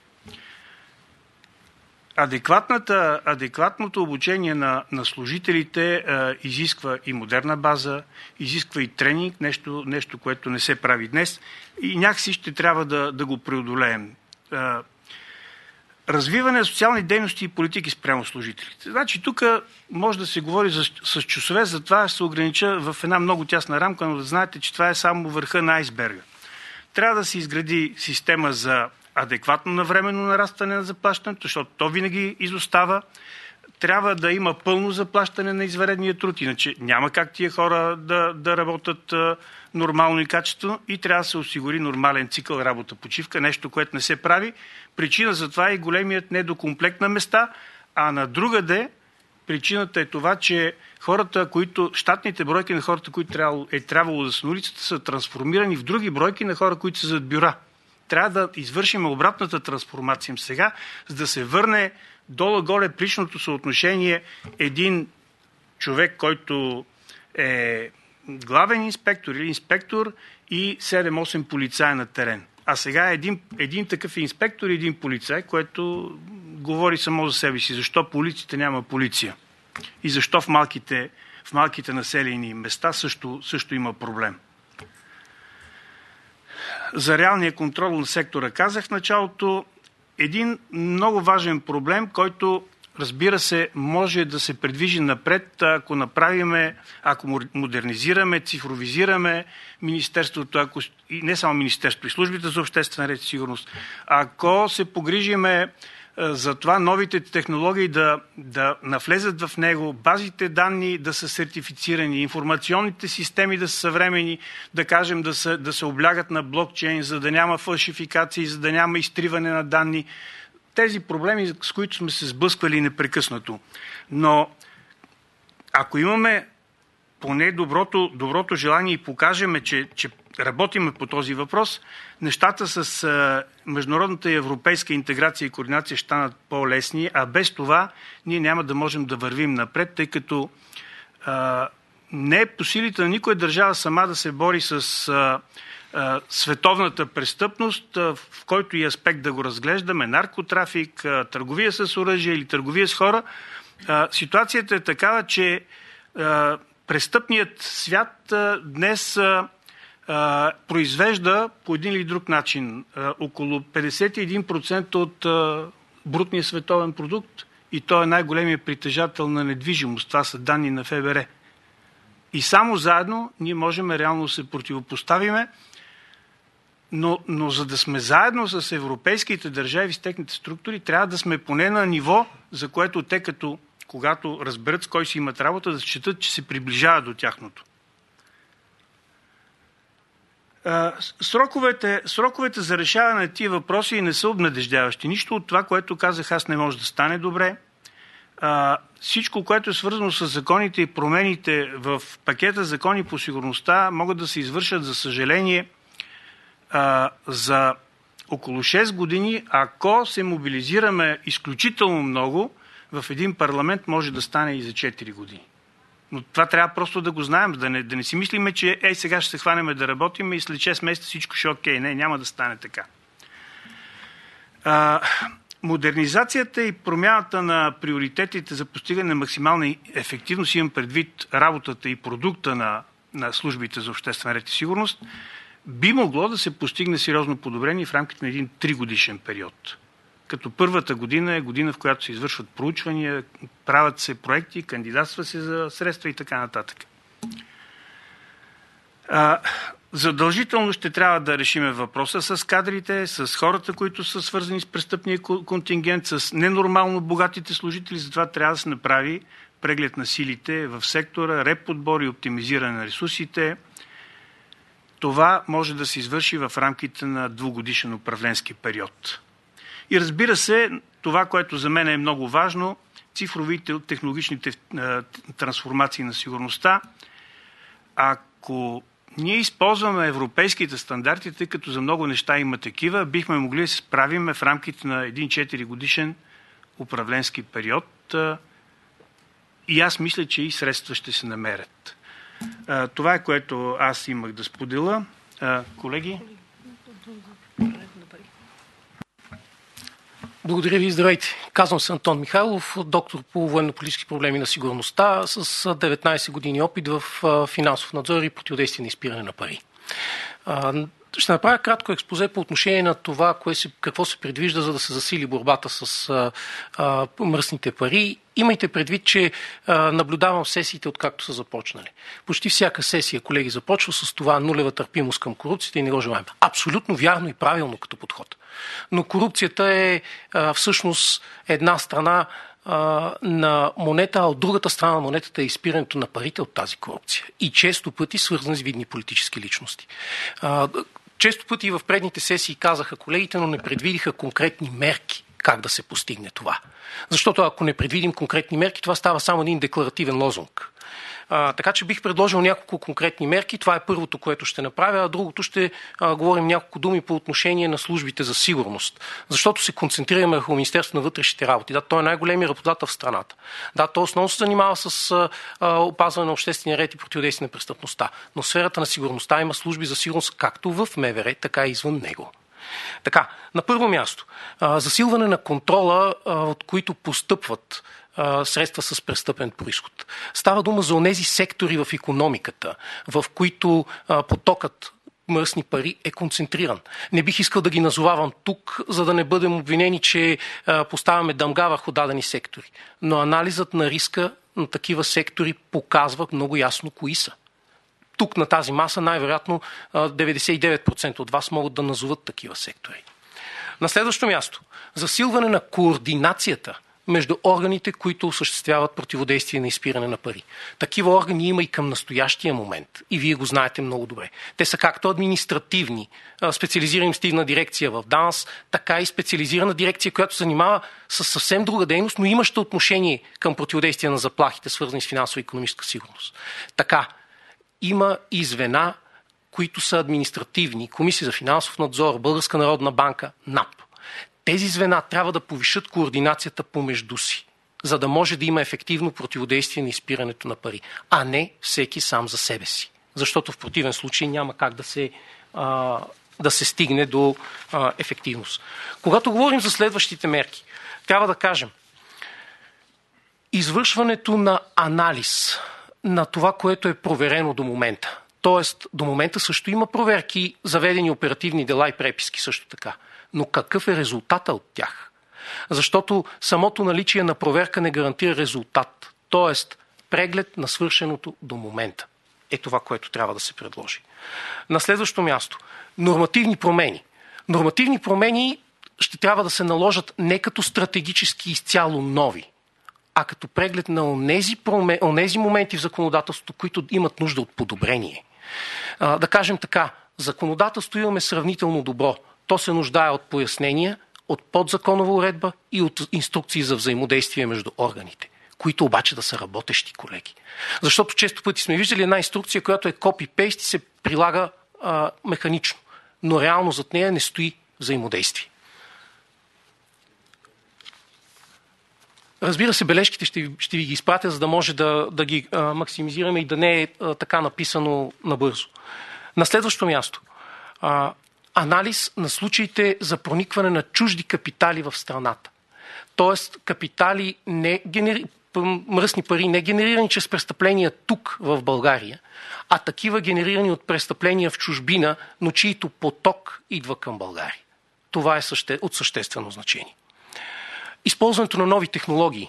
Адекватното обучение на служителите изисква и модерна база, изисква и тренинг, нещо, което не се прави днес и някакси ще трябва да го преодолеем. Развиване на социални дейности и политики спрямо служителите. Значи тук може да се говори с часове, затова ще се огранича в една много тясна рамка, но да знаете, че това е само върха на айсберга. Трябва да се изгради система за адекватно навременно нарастване на заплащането, защото то винаги изостава. Трябва да има пълно заплащане на извънредния труд, иначе няма как тия хора да работят нормално и качествено и трябва да се осигури нормален цикъл работа-почивка, нещо, което не се прави. Причина за това е и големият недокомплект на места, а на другаде причината е това, че щатните бройки на хората, които е трябвало да са на улицата, са трансформирани в други бройки на хора, които са зад бюра. Трябва да извършим обратната трансформация сега, за да се върне долу-горе в личното съотношение един човек, който е главен инспектор или инспектор и 7-8 полицаи на терен. А сега един такъв инспектор и един полицай, което говори само за себе си. Защо по улиците няма полиция? И защо в малките населени места също има проблем? за реалния контрол на сектора казах в началото. Един много важен проблем, който, разбира се, може да се придвижи напред, ако модернизираме, цифровизираме Министерството, и не само Министерството, и службите за обществен ред и сигурност, ако се погрижиме за това новите технологии да навлезат в него, базите данни да са сертифицирани, информационните системи да са съвремени, да кажем да се облягат на блокчейн, за да няма фалшификации, за да няма изтриване на данни. Тези проблеми, с които сме се сблъсквали непрекъснато. Но ако имаме поне доброто желание и покажем, че работиме по този въпрос, нещата с международната и европейска интеграция и координация ще станат по-лесни, а без това ние няма да можем да вървим напред, тъй като не е по силите на никоя държава сама да се бори с световната престъпност, в който и аспект да го разглеждаме, наркотрафик, търговия с оръжие или търговия с хора. Ситуацията е такава, че престъпният свят днес произвежда по един или друг начин около 51% от брутния световен продукт и той е най-големият притежател на недвижимост. Това са данни на ФБР. И само заедно ние можем реално да се противопоставиме, но за да сме заедно с европейските държави, с техните структури, трябва да сме поне на ниво, за което те когато разберат с кой си имат работа, да считат, че се приближава до тяхното. Сроковете за решаване на тия въпроси не са обнадеждаващи. Нищо от това, което казах аз, не може да стане добре. Всичко, което е свързано с законите и промените в пакета закони по сигурността, могат да се извършат, за съжаление, за около 6 години. Ако се мобилизираме изключително много, в един парламент може да стане и за 4 години. Но това трябва просто да го знаем, да не си мислиме, че сега ще се хванеме да работим и след 6 месеца всичко ще е окей. Не, няма да стане така. Модернизацията и промяната на приоритетите за постигане на максимална ефективност, имам предвид работата и продукта на службите за обществен ред и сигурност, би могло да се постигне сериозно подобрение в рамките на един 3-годишен период. Като първата година е година, в която се извършват проучвания, правят се проекти, кандидатства се за средства и така нататък. Задължително ще трябва да решиме въпроса с кадрите, с хората, които са свързани с престъпния контингент, с ненормално богатите служители. Затова трябва да се направи преглед на силите в сектора, реподбор и оптимизиране на ресурсите. Това може да се извърши в рамките на 2-годишен управленски период. И разбира се, това, което за мен е много важно, цифровите технологичните трансформации на сигурността. Ако ние използваме европейските стандарти, тъй като за много неща има такива, бихме могли да се справим в рамките на един 4-годишен управленски период. И аз мисля, че и средства ще се намерят. Това е, което аз имах да споделя. Колеги? Благодаря ви, здравейте. Казвам се Антон Михайлов, доктор по военно-политически проблеми на сигурността с 19 години опит в финансов надзор и противодействие на изпиране на пари. Ще направя кратко експозе по отношение на това, какво се предвижда, за да се засили борбата с мръсните пари. Имайте предвид, че наблюдавам сесиите, откакто са започнали. Почти всяка сесия, колеги, започва с това нулева търпимост към корупцията и не го желаем. Абсолютно вярно и правилно като подход. Но корупцията е всъщност една страна на монета, а от другата страна на монетата е изпирането на парите от тази корупция. И често пъти свързани с видни политически личности. Често пъти в предните сесии казаха колегите, но не предвидиха конкретни мерки как да се постигне това. Защото ако не предвидим конкретни мерки, това става само един декларативен лозунг. Така че бих предложил няколко конкретни мерки. Това е първото, което ще направя, а другото ще говорим няколко думи по отношение на службите за сигурност. Защото се концентрираме върху Министерството на вътрешните работи. Да, той е най-големият работодател в страната. Да, той основно се занимава с опазване на обществения ред и противодействие на престъпността. Но в сферата на сигурността има служби за сигурност както в МВР, така и извън него. Така, на първо място, засилване на контрола, от които постъпват средства с престъпен произход. Става дума за онези сектори в икономиката, в които потокът мръсни пари е концентриран. Не бих искал да ги назовавам тук, за да не бъдем обвинени, че поставяме дамга върху дадени сектори. Но анализът на риска на такива сектори показва много ясно кои са. Тук на тази маса най-вероятно 99% от вас могат да назоват такива сектори. На следващо място, засилване на координацията между органите, които осъществяват противодействие на изпиране на пари. Такива органи има и към настоящия момент. И вие го знаете много добре. Те са както административни, специализирана дирекция в ДАНС, така и специализирана дирекция, която се занимава с съвсем друга дейност, но имаща отношение към противодействие на заплахите, свързани с финансово и икономическа сигурност. Така, има и звена, които са административни. Комисия за финансов надзор, Българска народна банка, НАП. Тези звена трябва да повишат координацията помежду си, за да може да има ефективно противодействие на изпирането на пари, а не всеки сам за себе си. Защото в противен случай няма как да се стигне до ефективност. Когато говорим за следващите мерки, трябва да кажем, извършването на анализ на това, което е проверено до момента. Тоест, до момента също има проверки, заведени оперативни дела и преписки също така. Но какъв е резултата от тях? Защото самото наличие на проверка не гарантира резултат. Тоест, преглед на свършеното до момента. Е това, което трябва да се предложи. На следващо място, нормативни промени. Нормативни промени ще трябва да се наложат не като стратегически изцяло нови, а като преглед на онези моменти в законодателството, които имат нужда от подобрение. Да кажем така, законодателство имаме сравнително добро. То се нуждае от пояснения, от подзаконова уредба и от инструкции за взаимодействие между органите, които обаче да са работещи, колеги. Защото често пъти сме виждали една инструкция, която е копи-пейст и се прилага механично, но реално зад нея не стои взаимодействие. Разбира се, бележките ще ви ги изпратя, за да може да ги максимизираме и да не е така написано набързо. На следващо място, анализ на случаите за проникване на чужди капитали в страната. Тоест капитали, мръсни пари, не генерирани чрез престъпления тук в България, а такива генерирани от престъпления в чужбина, но чието поток идва към България. Това е от съществено значение. Използването на нови технологии.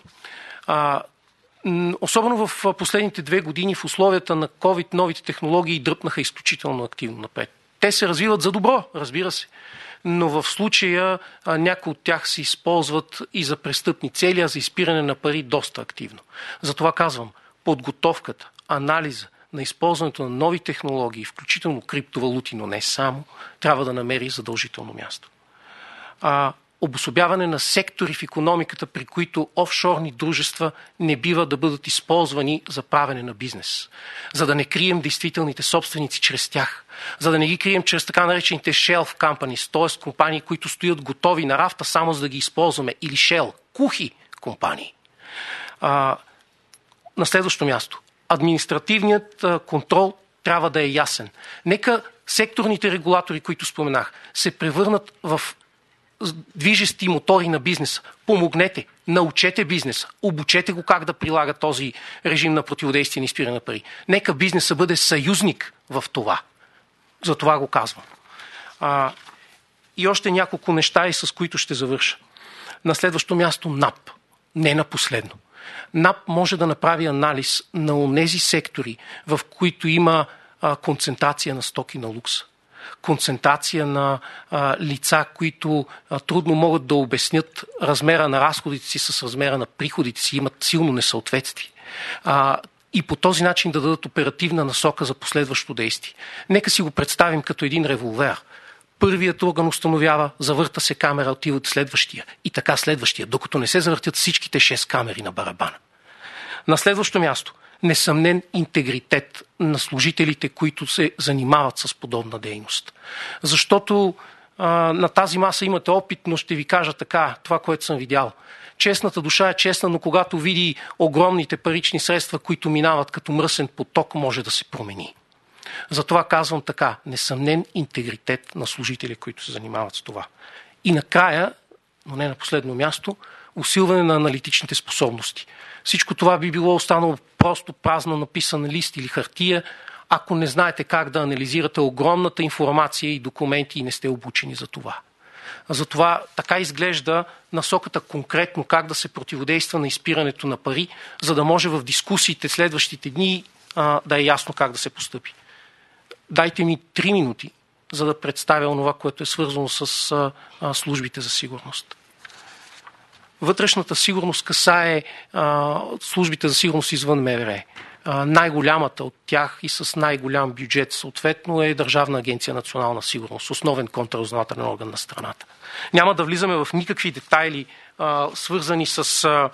Особено в последните 2 години в условията на COVID новите технологии дръпнаха изключително активно напред. Те се развиват за добро, разбира се, но в случая някои от тях се използват и за престъпни цели, а за изпиране на пари доста активно. Затова казвам, подготовката, анализа на използването на нови технологии, включително криптовалути, но не само, трябва да намери задължително място. Обособяване на сектори в икономиката, при които офшорни дружества не бива да бъдат използвани за правене на бизнес. За да не крием действителните собственици чрез тях. За да не ги крием чрез така наречените shelf companies, т.е. компании, които стоят готови на рафта само за да ги използваме. Или shell, кухи компании. На следващо място. Административният контрол трябва да е ясен. Нека секторните регулатори, които споменах, се превърнат в движещи мотори на бизнеса. Помогнете, научете бизнеса, обучете го как да прилага този режим на противодействие на изпиране на пари. Нека бизнеса бъде съюзник в това. За това го казвам. И още няколко неща, и с които ще завърша. На следващо място НАП. Не на последно. НАП може да направи анализ на онези сектори, в които има концентрация на стоки на лукса. Концентрация на лица, които трудно могат да обяснят размера на разходите си с размера на приходите си, имат силно несъответствие. И по този начин да дадат оперативна насока за последващо действие. Нека си го представим като един револвер. Първият орган установява, завърта се камера, отиват следващия. И така следващия, докато не се завъртят всичките 6 камери на барабана. На следващо място, несъмнен интегритет на служителите, които се занимават с подобна дейност. Защото на тази маса имате опит, но ще ви кажа така, това, което съм видял. Честната душа е честна, но когато види огромните парични средства, които минават като мръсен поток, може да се промени. Затова казвам така, несъмнен интегритет на служители, които се занимават с това. И накрая, но не на последно място, усилване на аналитичните способности. Всичко това би било останало просто празно написан лист или хартия, ако не знаете как да анализирате огромната информация и документи и не сте обучени за това. Затова така изглежда насоката конкретно как да се противодейства на изпирането на пари, за да може в дискусиите следващите дни да е ясно как да се постъпи. Дайте ми 3 минути, за да представя онова, което е свързано с службите за сигурност. Вътрешната сигурност касае службите за сигурност извън МВР. Най-голямата от тях и с най-голям бюджет съответно е Държавна агенция национална сигурност, основен контрразузнавателен орган на страната. Няма да влизаме в никакви детайли, свързани с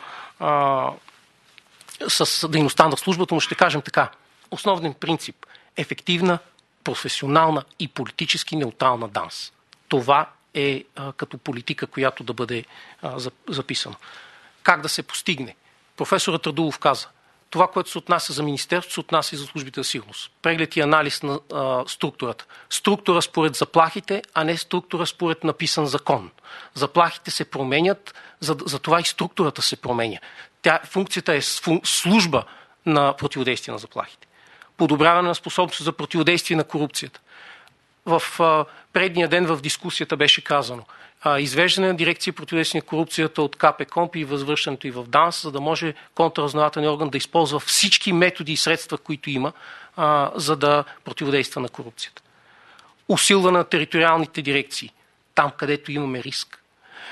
дейността на службата, но ще кажем така. Основен принцип – ефективна, професионална и политически неутрална ДАНС. Това е като политика, която да бъде записана. Как да се постигне? Професорът Радулов каза, това, което се отнася за Министерството, се отнася и за службите за сигурност. Преглед и анализ на структурата. Структура според заплахите, а не структура според написан закон. Заплахите се променят, за това и структурата се променя. Функцията е служба на противодействие на заплахите. Подобряване на способност за противодействие на корупцията. В предния ден в дискусията беше казано извеждане на дирекция противодействие на корупцията от КПКОНПИ и възвръщането и в ДАНС, за да може контрразузнавателният орган да използва всички методи и средства, които има, за да противодейства на корупцията. Усилване на териториалните дирекции, там където имаме риск.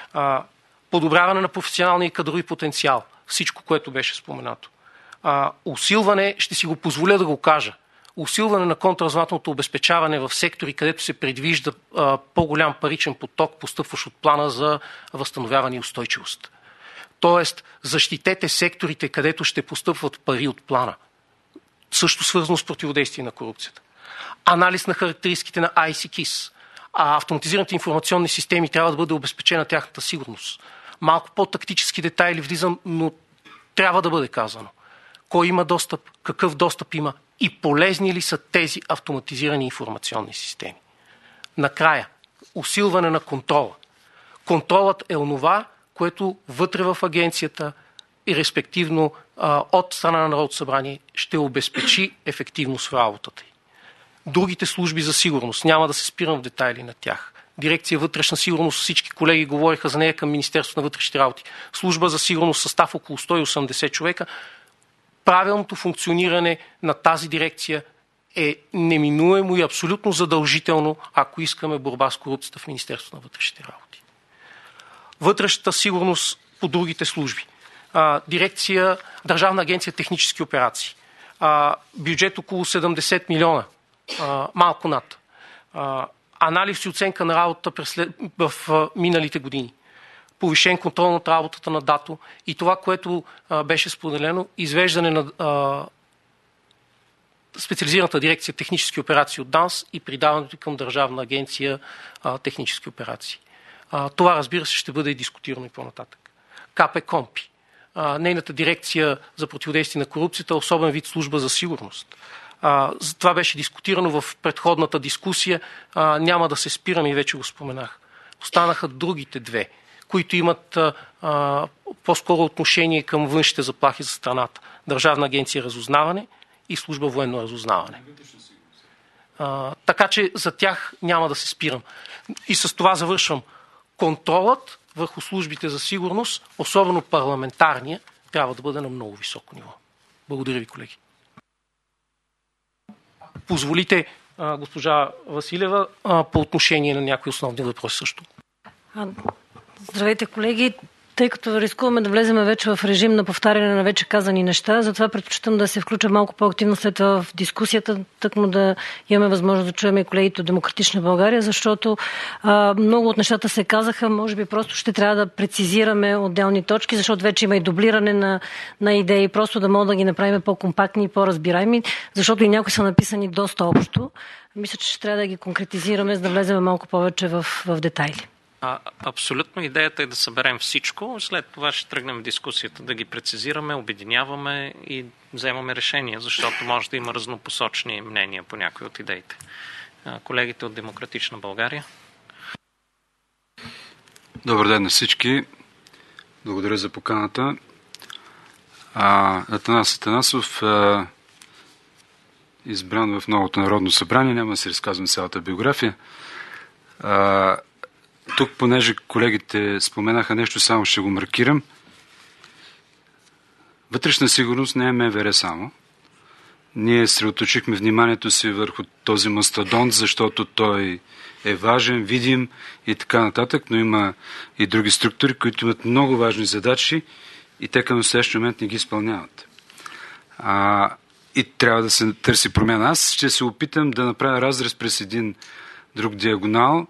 Подобряване на професионалния и кадрови потенциал, всичко, което беше споменато. Усилване, ще си го позволя да го кажа, усилване на контрразузнавателното обезпечаване в сектори, където се предвижда по-голям паричен поток, постъпващ от плана за възстановяване и устойчивост. Тоест, защитете секторите, където ще постъпват пари от плана. Също свързано с противодействие на корупцията. Анализ на характеристиките на ICKIS. Автоматизираните информационни системи трябва да бъде обезпечена тяхната сигурност. Малко по-тактически детайли влизам, но трябва да бъде казано. Кой има достъп, какъв достъп има и полезни ли са тези автоматизирани информационни системи. Накрая, усилване на контрола. Контролът е онова, което вътре в агенцията и респективно от страна на Народното събрание ще обезпечи ефективност в работата й. Другите служби за сигурност, няма да се спирам в детайли на тях. Дирекция вътрешна сигурност, всички колеги говориха за нея към Министерството на вътрешните работи. Служба за сигурност, състав около 180 човека. Правилното функциониране на тази дирекция е неминуемо и абсолютно задължително, ако искаме борба с корупцията в Министерството на вътрешните работи. Вътрешната сигурност по другите служби. Държавна агенция технически операции. Бюджет около 70 милиона. Малко над. Анализ и оценка на работа в миналите години. Повишен контрол над работата на ДАТО и това, което беше споделено, извеждане на специализираната дирекция технически операции от ДАНС и придаването към Държавна агенция технически операции. Това, разбира се, ще бъде дискутирано и по-нататък. КПКОНПИ. Нейната дирекция за противодействие на корупцията е особен вид служба за сигурност. Това беше дискутирано в предходната дискусия. Няма да се спирам и вече го споменах. Останаха другите две, които имат по-скоро отношение към външните заплахи за страната. Държавна агенция разузнаване и служба военно разузнаване. Така че за тях няма да се спирам. И с това завършвам. Контролът върху службите за сигурност, особено парламентарния, трябва да бъде на много високо ниво. Благодаря ви, колеги. Позволите, госпожа Василева, по отношение на някои основни въпроси също. Здравейте, колеги. Тъй като рискуваме да влезем вече в режим на повтаряне на вече казани неща, затова предпочитам да се включа малко по-активно след това в дискусията, тъкмо да имаме възможност да чуем и колегите от Демократична България, защото много от нещата се казаха, може би просто ще трябва да прецизираме отделни точки, защото вече има и дублиране на идеи, просто да могат да ги направим по-компактни и по-разбираеми, защото и някои са написани доста общо. Мисля, че ще трябва да ги конкретизираме, за да влезем малко повече в детайли. Абсолютно. Идеята е да съберем всичко. След това ще тръгнем в дискусията да ги прецизираме, обединяваме и вземаме решения, защото може да има разнопосочни мнения по някои от идеите. Колегите от Демократична България. Добър ден на всички. Благодаря за поканата. Атанас Атанасов, избран в новото Народно събрание. Няма да се разказвам цялата биография. Тук, понеже колегите споменаха нещо, само ще го маркирам. Вътрешна сигурност не е МВР само. Ние средоточихме вниманието си върху този мастодонт, защото той е важен, видим и така нататък, но има и други структури, които имат много важни задачи и те към настоящия момент не ги изпълняват. И трябва да се търси промяна. Аз ще се опитам да направя разрез през един друг диагонал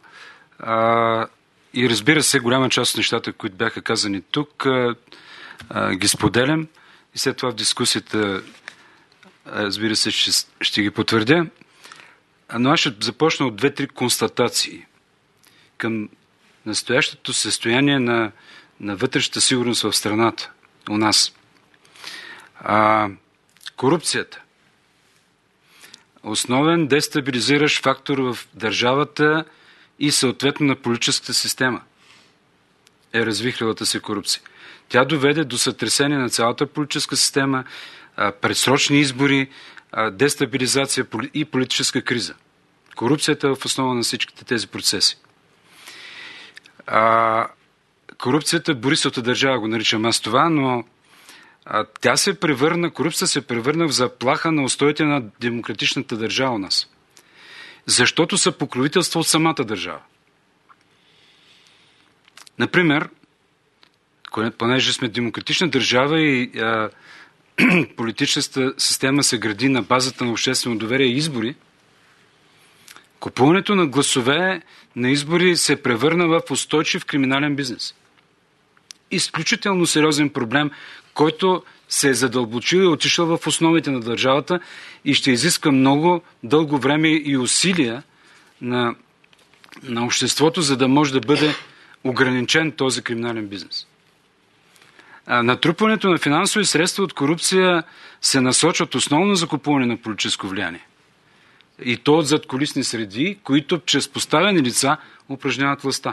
и разбира се, голяма част от нещата, които бяха казани тук, ги споделям и след това в дискусията разбира се, ще ги потвърдя. Но аз ще започна от 2-3 констатации към настоящото състояние на вътрешната сигурност в страната, у нас. Корупцията. Основен дестабилизиращ фактор в държавата и съответно на политическата система е развихрилата се корупция. Тя доведе до сътресение на цялата политическа система, предсрочни избори, дестабилизация и политическа криза. Корупцията е в основа на всичките тези процеси. Корупцията Борисовата държава го наричам аз това, но корупцията се превърна в заплаха на устоите на демократичната държава у нас. Защото са покровителства от самата държава. Например, понеже сме демократична държава и политическата система се гради на базата на обществено доверие и избори, купуването на гласове на избори се превърна в устойчив криминален бизнес. Изключително сериозен проблем, който се е задълбочил и отишъл в основите на държавата и ще изиска много дълго време и усилия на обществото, за да може да бъде ограничен този криминален бизнес. Натрупването на финансови средства от корупция се насочват основно за купуване на политическо влияние. И то от задкулисни среди, които чрез поставени лица упражняват властта.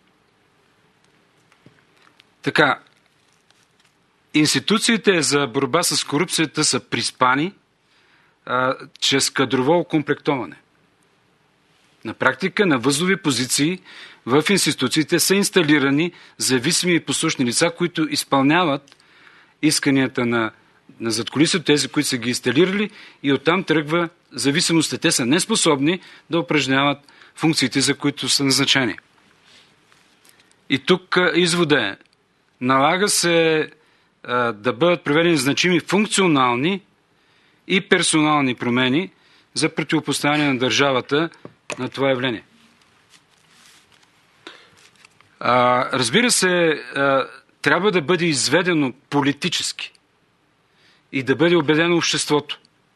Така, институциите за борба с корупцията са приспани чрез кадрово окомплектоване. На практика на възлови позиции в институциите са инсталирани зависими и послушни лица, които изпълняват исканията на задкулисието, тези, които са ги инсталирали, и оттам тръгва зависимостта. Те са неспособни да упражняват функциите, за които са назначени. И тук извода е: налага се да бъдат проведени значими функционални и персонални промени за противопоставяне на държавата на това явление. Разбира се, трябва да бъде изведено политически и да бъде убедено обществото,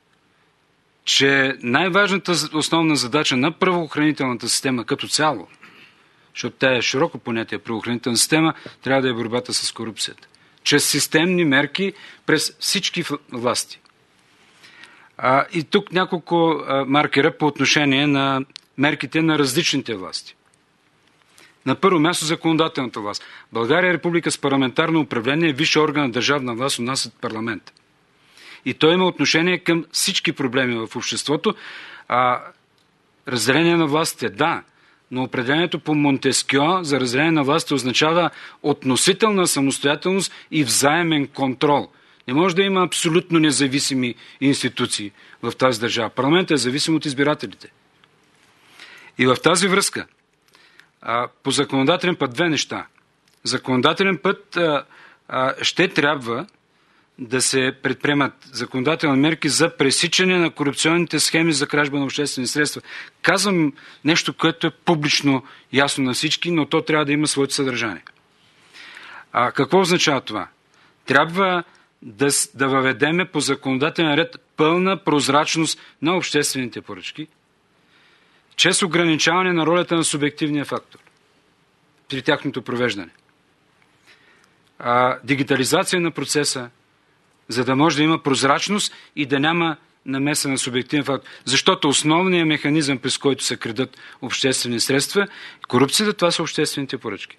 че най-важната основна задача на правоохранителната система като цяло, защото тя е широко понятие, правоохранителна система, трябва да е борбата с корупцията. Чрез системни мерки през всички власти. И тук няколко маркера по отношение на мерките на различните власти. На първо място законодателната власт. България е република с парламентарно управление, висше орган на държавна власт у нас е парламент. И той има отношение към всички проблеми в обществото. Разделение на властите, да, но определението по Монтескьо за разделение на властите означава относителна самостоятелност и взаимен контрол. Не може да има абсолютно независими институции в тази държава. Парламентът е зависим от избирателите. И в тази връзка, по законодателен път две неща. Законодателен път ще трябва да се предприемат законодателни мерки за пресичане на корупционните схеми за кражба на обществени средства. Казвам нещо, което е публично ясно на всички, но то трябва да има своето съдържание. Какво означава това? Трябва да въведеме по законодателен ред пълна прозрачност на обществените поръчки, чрез ограничаване на ролята на субективния фактор при тяхното провеждане. Дигитализация на процеса, за да може да има прозрачност и да няма намеса на субективен фактор. Защото основният механизъм, през който се крадат обществени средства, корупцията, това са обществените поръчки.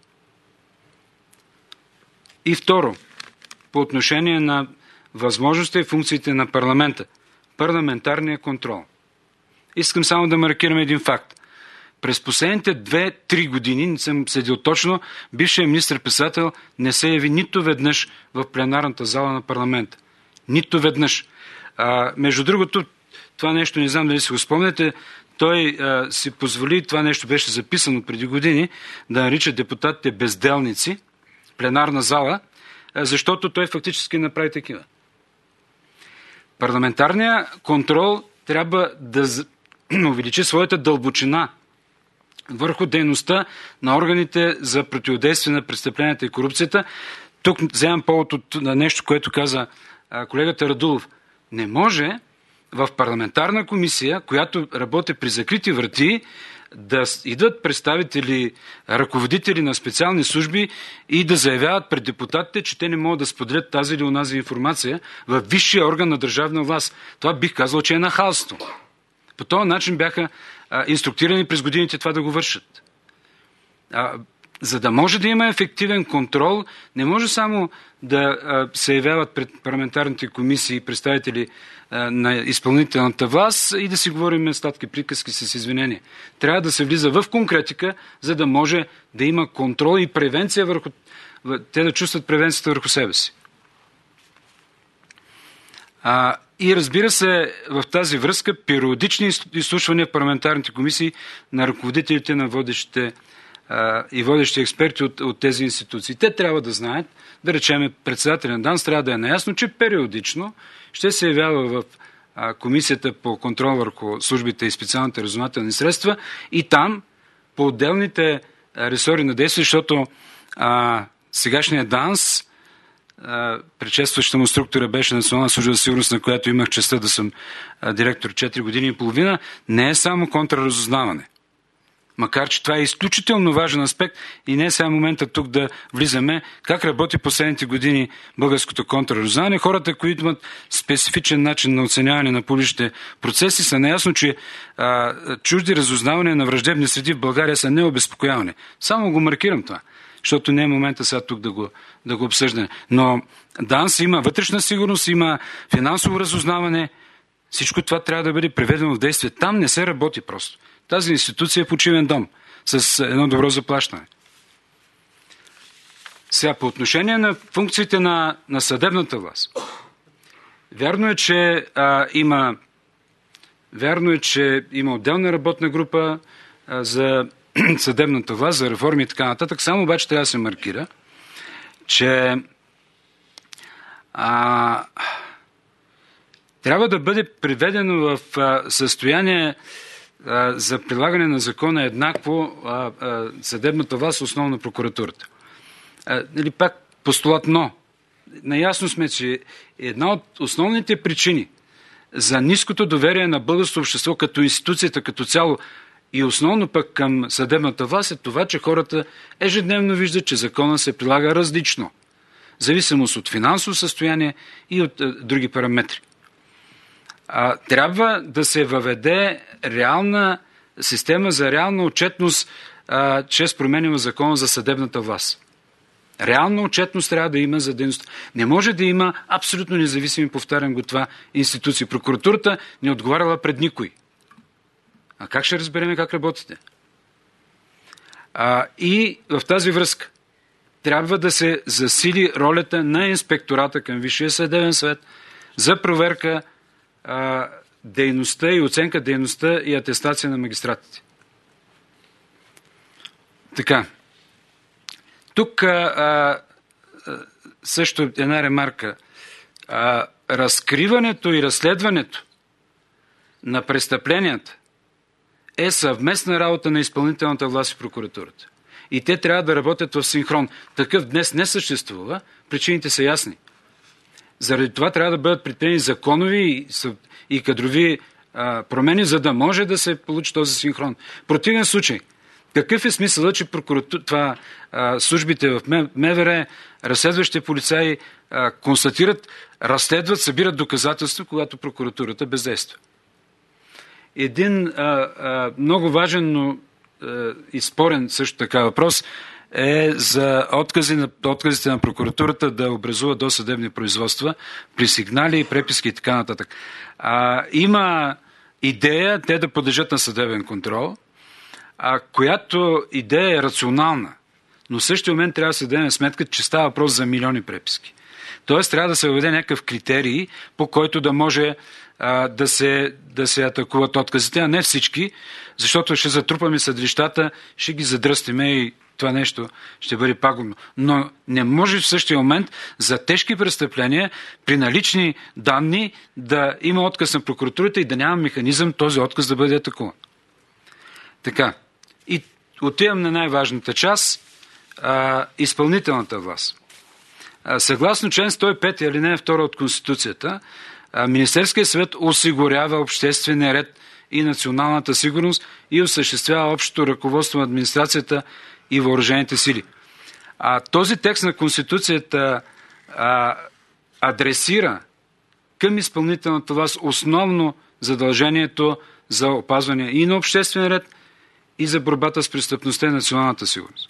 И второ, по отношение на възможността и функциите на парламента. парламентарния контрол. Искам само да маркирам един факт. През последните 2-3 години, не съм седил точно, бившият министър-председател не се яви нито веднъж в пленарната зала на парламента. Нито веднъж. Между другото, това нещо, не знам дали си го спомняте, той си позволи, това нещо беше записано преди години, да нарича депутатите безделници в пленарна зала, защото той фактически направи такива. Парламентарният контрол трябва да увеличи своята дълбочина върху дейността на органите за противодействие на престъпленията и корупцията. Тук вземам повод от нещо, което каза колегата Радулов. Не може в парламентарна комисия, която работи при закрити врати, да идват представители, ръководители на специални служби и да заявяват пред депутатите, че те не могат да споделят тази или онази информация в висшия орган на държавна власт. Това бих казал, че е нахалство. По този начин бяха инструктирани през годините това да го вършат. За да може да има ефективен контрол, не може само да се явяват пред парламентарните комисии представители на изпълнителната власт и да си говорим статки, приказки с извинение. Трябва да се влиза в конкретика, за да може да има контрол и превенция върху... те да чувстват превенцията върху себе си. И разбира се, в тази връзка периодични изслушвания в парламентарните комисии на ръководителите на водещите и водещи експерти от тези институции. Те трябва да знаят, да речем, председателя на ДАНС трябва да е наясно, че периодично ще се явява в Комисията по контрол върху службите и специалните разузнавателни средства и там по отделните ресори на действие, защото сегашният ДАНС, предшестващата му структура беше Национална служба за сигурност, на която имах честта да съм директор 4 години и половина, не е само контрразузнаване. Макар че това е изключително важен аспект и не е сега момента тук да влизаме как работи последните години българското контрразузнаване. Хората, които имат специфичен начин на оценяване на публичните процеси, са наясно, че чужди разузнавания на враждебни среди в България са необезпокоявани. Само го маркирам това, защото не е момента сега тук да го обсъждаме. Но ДАНС има вътрешна сигурност, има финансово разузнаване. Всичко това трябва да бъде приведено в действие. Там не се работи просто. Тази институция е почивен дом с едно добро заплащане. Сега, по отношение на функциите на съдебната власт. Вярно е, че има отделна работна група за съдебната власт, за реформи и така нататък. Само обаче трябва да се маркира, че трябва да бъде приведено в състояние за прилагане на закона еднакво съдебната власт, основно прокуратурата. Пак постулат, но наясно сме, че една от основните причини за ниското доверие на българското общество като институцията като цяло и основно пък към съдебната власт е това, че хората ежедневно виждат, че закона се прилага различно. В зависимост от финансово състояние и от други параметри. Трябва да се въведе реална система за реална отчетност чрез промени в закона за съдебната власт. Реална отчетност трябва да има за дейност. Не може да има абсолютно независими, повтарям го това, институции. Прокуратурата не отговаряла пред никой. А как ще разберем как работите? И в тази връзка трябва да се засили ролята на инспектората към Висшия съдебен съвет за проверка дейността и оценка дейността и атестация на магистратите. Така. Тук също една ремарка. Разкриването и разследването на престъпленията е съвместна работа на изпълнителната власт и прокуратурата. И те трябва да работят в синхрон. Такъв днес не съществува. Причините са ясни. Заради това трябва да бъдат предприемани законови и кадрови промени, за да може да се получи този синхрон. В противен случай, какъв е смисълът, че службите в МВР, разследващите полицаи констатират, разследват, събират доказателства, когато прокуратурата бездейства? Един много важен, но и спорен също така въпрос е за отказите на прокуратурата да образува досъдебни производства при сигнали, преписки и така нататък. Има идея те да подлежат на съдебен контрол, която идея е рационална, но в същия момент трябва да се даде сметка, че става въпрос за милиони преписки. Тоест трябва да се въведе някакъв критерий, по който да може да се атакуват отказите, а не всички, защото ще затрупаме съдилищата, ще ги задръстиме и това нещо ще бъде пагубно. Но не може в същия момент за тежки престъпления при налични данни да има отказ на прокуратурата и да няма механизъм този отказ да бъде атакуван. Така. И отивам на най-важната част – изпълнителната власт. Съгласно член 105 алинея 2 от Конституцията, Министерският съвет осигурява обществения ред и националната сигурност и осъществява общото ръководство на администрацията и въоръжените сили. Този текст на Конституцията адресира към изпълнителната власт основно задължението за опазване и на обществен ред, и за борбата с престъпността и националната сигурност.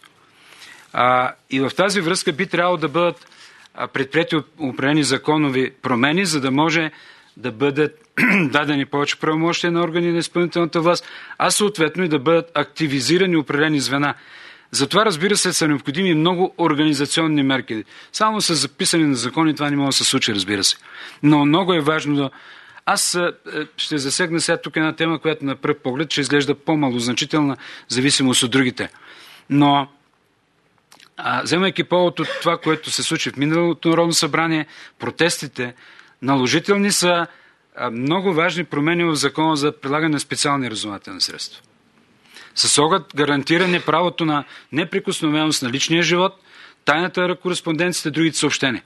И в тази връзка би трябвало да бъдат предприети определени законови промени, за да може да бъдат дадени повече правомощия на органи на изпълнителната власт, а съответно и да бъдат активизирани определени звена. Затова, разбира се, са необходими много организационни мерки. Само с записане на закони това не може да се случи, разбира се. Но много е важно да... Аз ще засегна сега тук една тема, която на пръв поглед ще изглежда по-малозначителна, зависимост от другите. Но вземайки повод от това, което се случи в миналото Народно събрание, протестите, наложителни са много важни промени в Закона за прилагане на специални разузнавателни средства. С оглед гарантиране правото на неприкосновеност на личния живот, тайната на кореспонденцията и другите съобщения.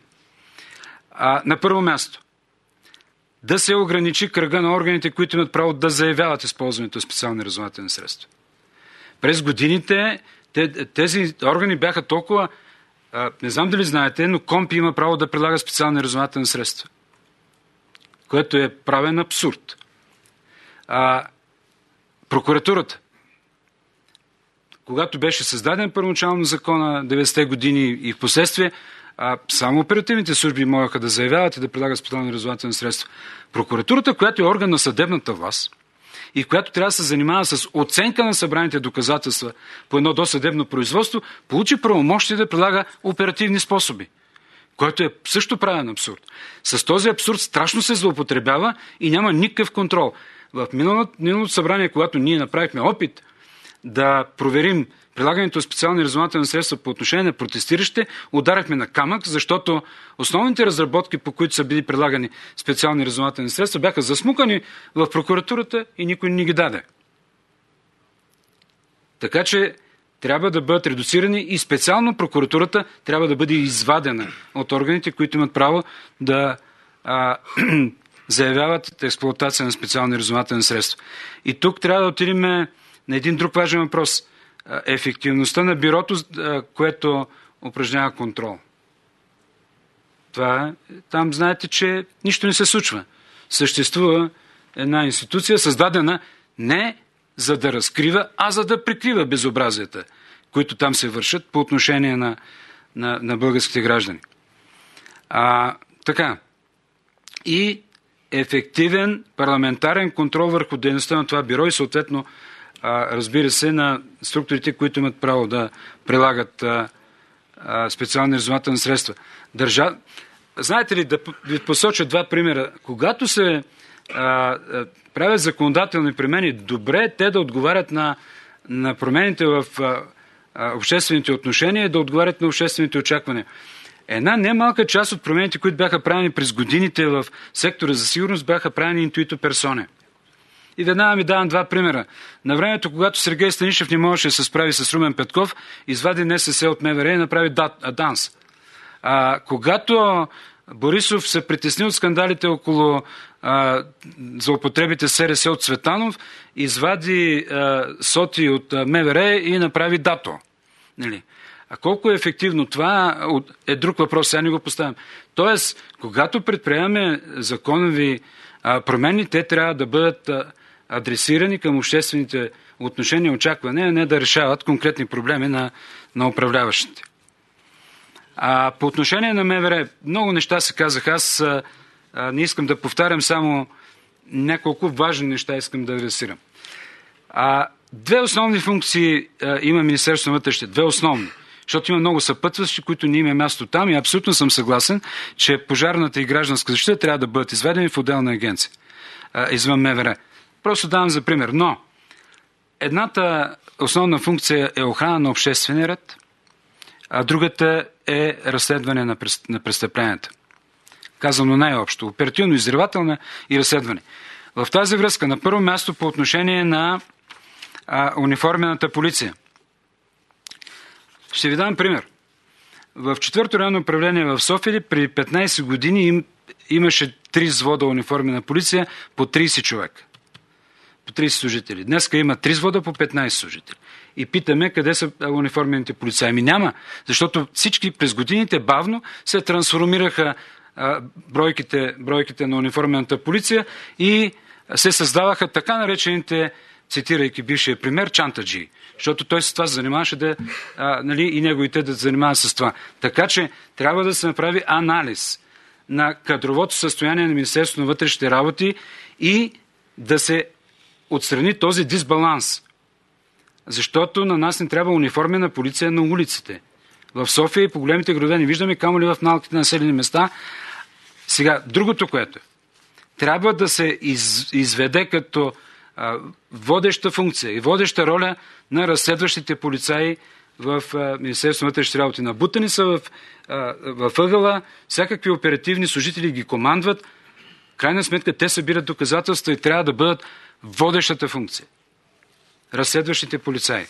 На първо място, да се ограничи кръга на органите, които имат право да заявяват използването на специални разузнавателни средства. През годините тези органи бяха толкова, не знам дали знаете, но КОНПИ има право да прилага специални разузнавателни средства, което е правен абсурд. Прокуратурата, когато беше създаден първоначално закона 90-те години и в последствие, само оперативните служби могаха да заявяват и да прилагат специални разузнавателни средства. Прокуратурата, която е орган на съдебната власт и която трябва да се занимава с оценка на събраните доказателства по едно досъдебно производство, получи правомощие да прилага оперативни способи, който е също правен абсурд. С този абсурд страшно се злоупотребява и няма никакъв контрол. В миналото събрание, когато ние направихме опит да проверим прилагането на специални разузнавателни средства по отношение на протестиращите, ударихме на камък, защото основните разработки, по които са били прилагани специални разузнавателни средства, бяха засмукани в прокуратурата и никой не ги даде. Така че трябва да бъдат редуцирани и специално прокуратурата трябва да бъде извадена от органите, които имат право да заявяват експлоатация на специални разузнавателни средства. И тук трябва да отидем на един друг важен въпрос. Ефективността на бюрото, което упражнява контрол. Там знаете, че нищо не се случва. Съществува една институция, създадена не за да разкрива, а за да прикрива безобразията, които там се вършат по отношение на българските граждани. Така. И ефективен парламентарен контрол върху дейността на това бюро и съответно разбира се, на структурите, които имат право да прилагат специални разузнавателни средства. Знаете ли, да ви посоча два примера. Когато се правят законодателни промени, добре е те да отговарят на промените в обществените отношения и да отговарят на обществените очаквания. Една немалка част от промените, които бяха правени през годините в сектора за сигурност, бяха правени интуито персоне. И веднага ми давам два примера. На времето, когато Сергей Станишев не можеше да се справи с Румен Петков, извади НСС от МВР и направи ДАНС. Когато Борисов се притесни от скандалите около злоупотребите с СРС от Цветанов, извади СОТИ от МВР и направи ДАТО. Нали? А колко е ефективно това е друг въпрос, сега не го поставям. Тоест, когато предприемаме законови промени, те трябва да бъдат адресирани към обществените отношения и очаквания, а не да решават конкретни проблеми на управляващите. По отношение на МВР, много неща се казах. Аз не искам да повтарям, само няколко важни неща искам да адресирам. Две основни функции има Министерството на вътрешните. Две основни. Защото има много съпътстващи, които не има място там и абсолютно съм съгласен, че пожарната и гражданска защита трябва да бъдат изведени в отделна агенция извън МВР. Просто давам за пример. Но едната основна функция е охрана на обществения ред, а другата е разследване на престъпленията. Казано най-общо. Оперативно-издирвателна и разследване. В тази връзка, на първо място по отношение на униформената полиция. Ще ви дам пример. В 4-то районно управление в София при 15 години имаше 3 взвода униформена полиция по 30 човека. По 30 служители. Днеска има 3 взвода по 15 служители. И питаме къде са униформените полицаи. Няма, защото всички през годините бавно се трансформираха бройките на униформената полиция и се създаваха така наречените, цитирайки бившия пример, чантаджи. Защото той с това се занимаваше и неговите да занимават с това. Така че трябва да се направи анализ на кадровото състояние на Министерството на вътрешните работи и да се отстрани този дисбаланс. Защото на нас не трябва униформена полиция на улиците. В София и по големите градове не виждаме, камо ли в малките населени места. Сега, другото, което е, трябва да се изведе като водеща функция и водеща роля на разследващите полицаи в Министерството на вътрешните работи. Набутани са в ъгъла, всякакви оперативни служители ги командват. Крайна сметка те събират доказателства и трябва да бъдат водещата функция. Разследващите полицаи.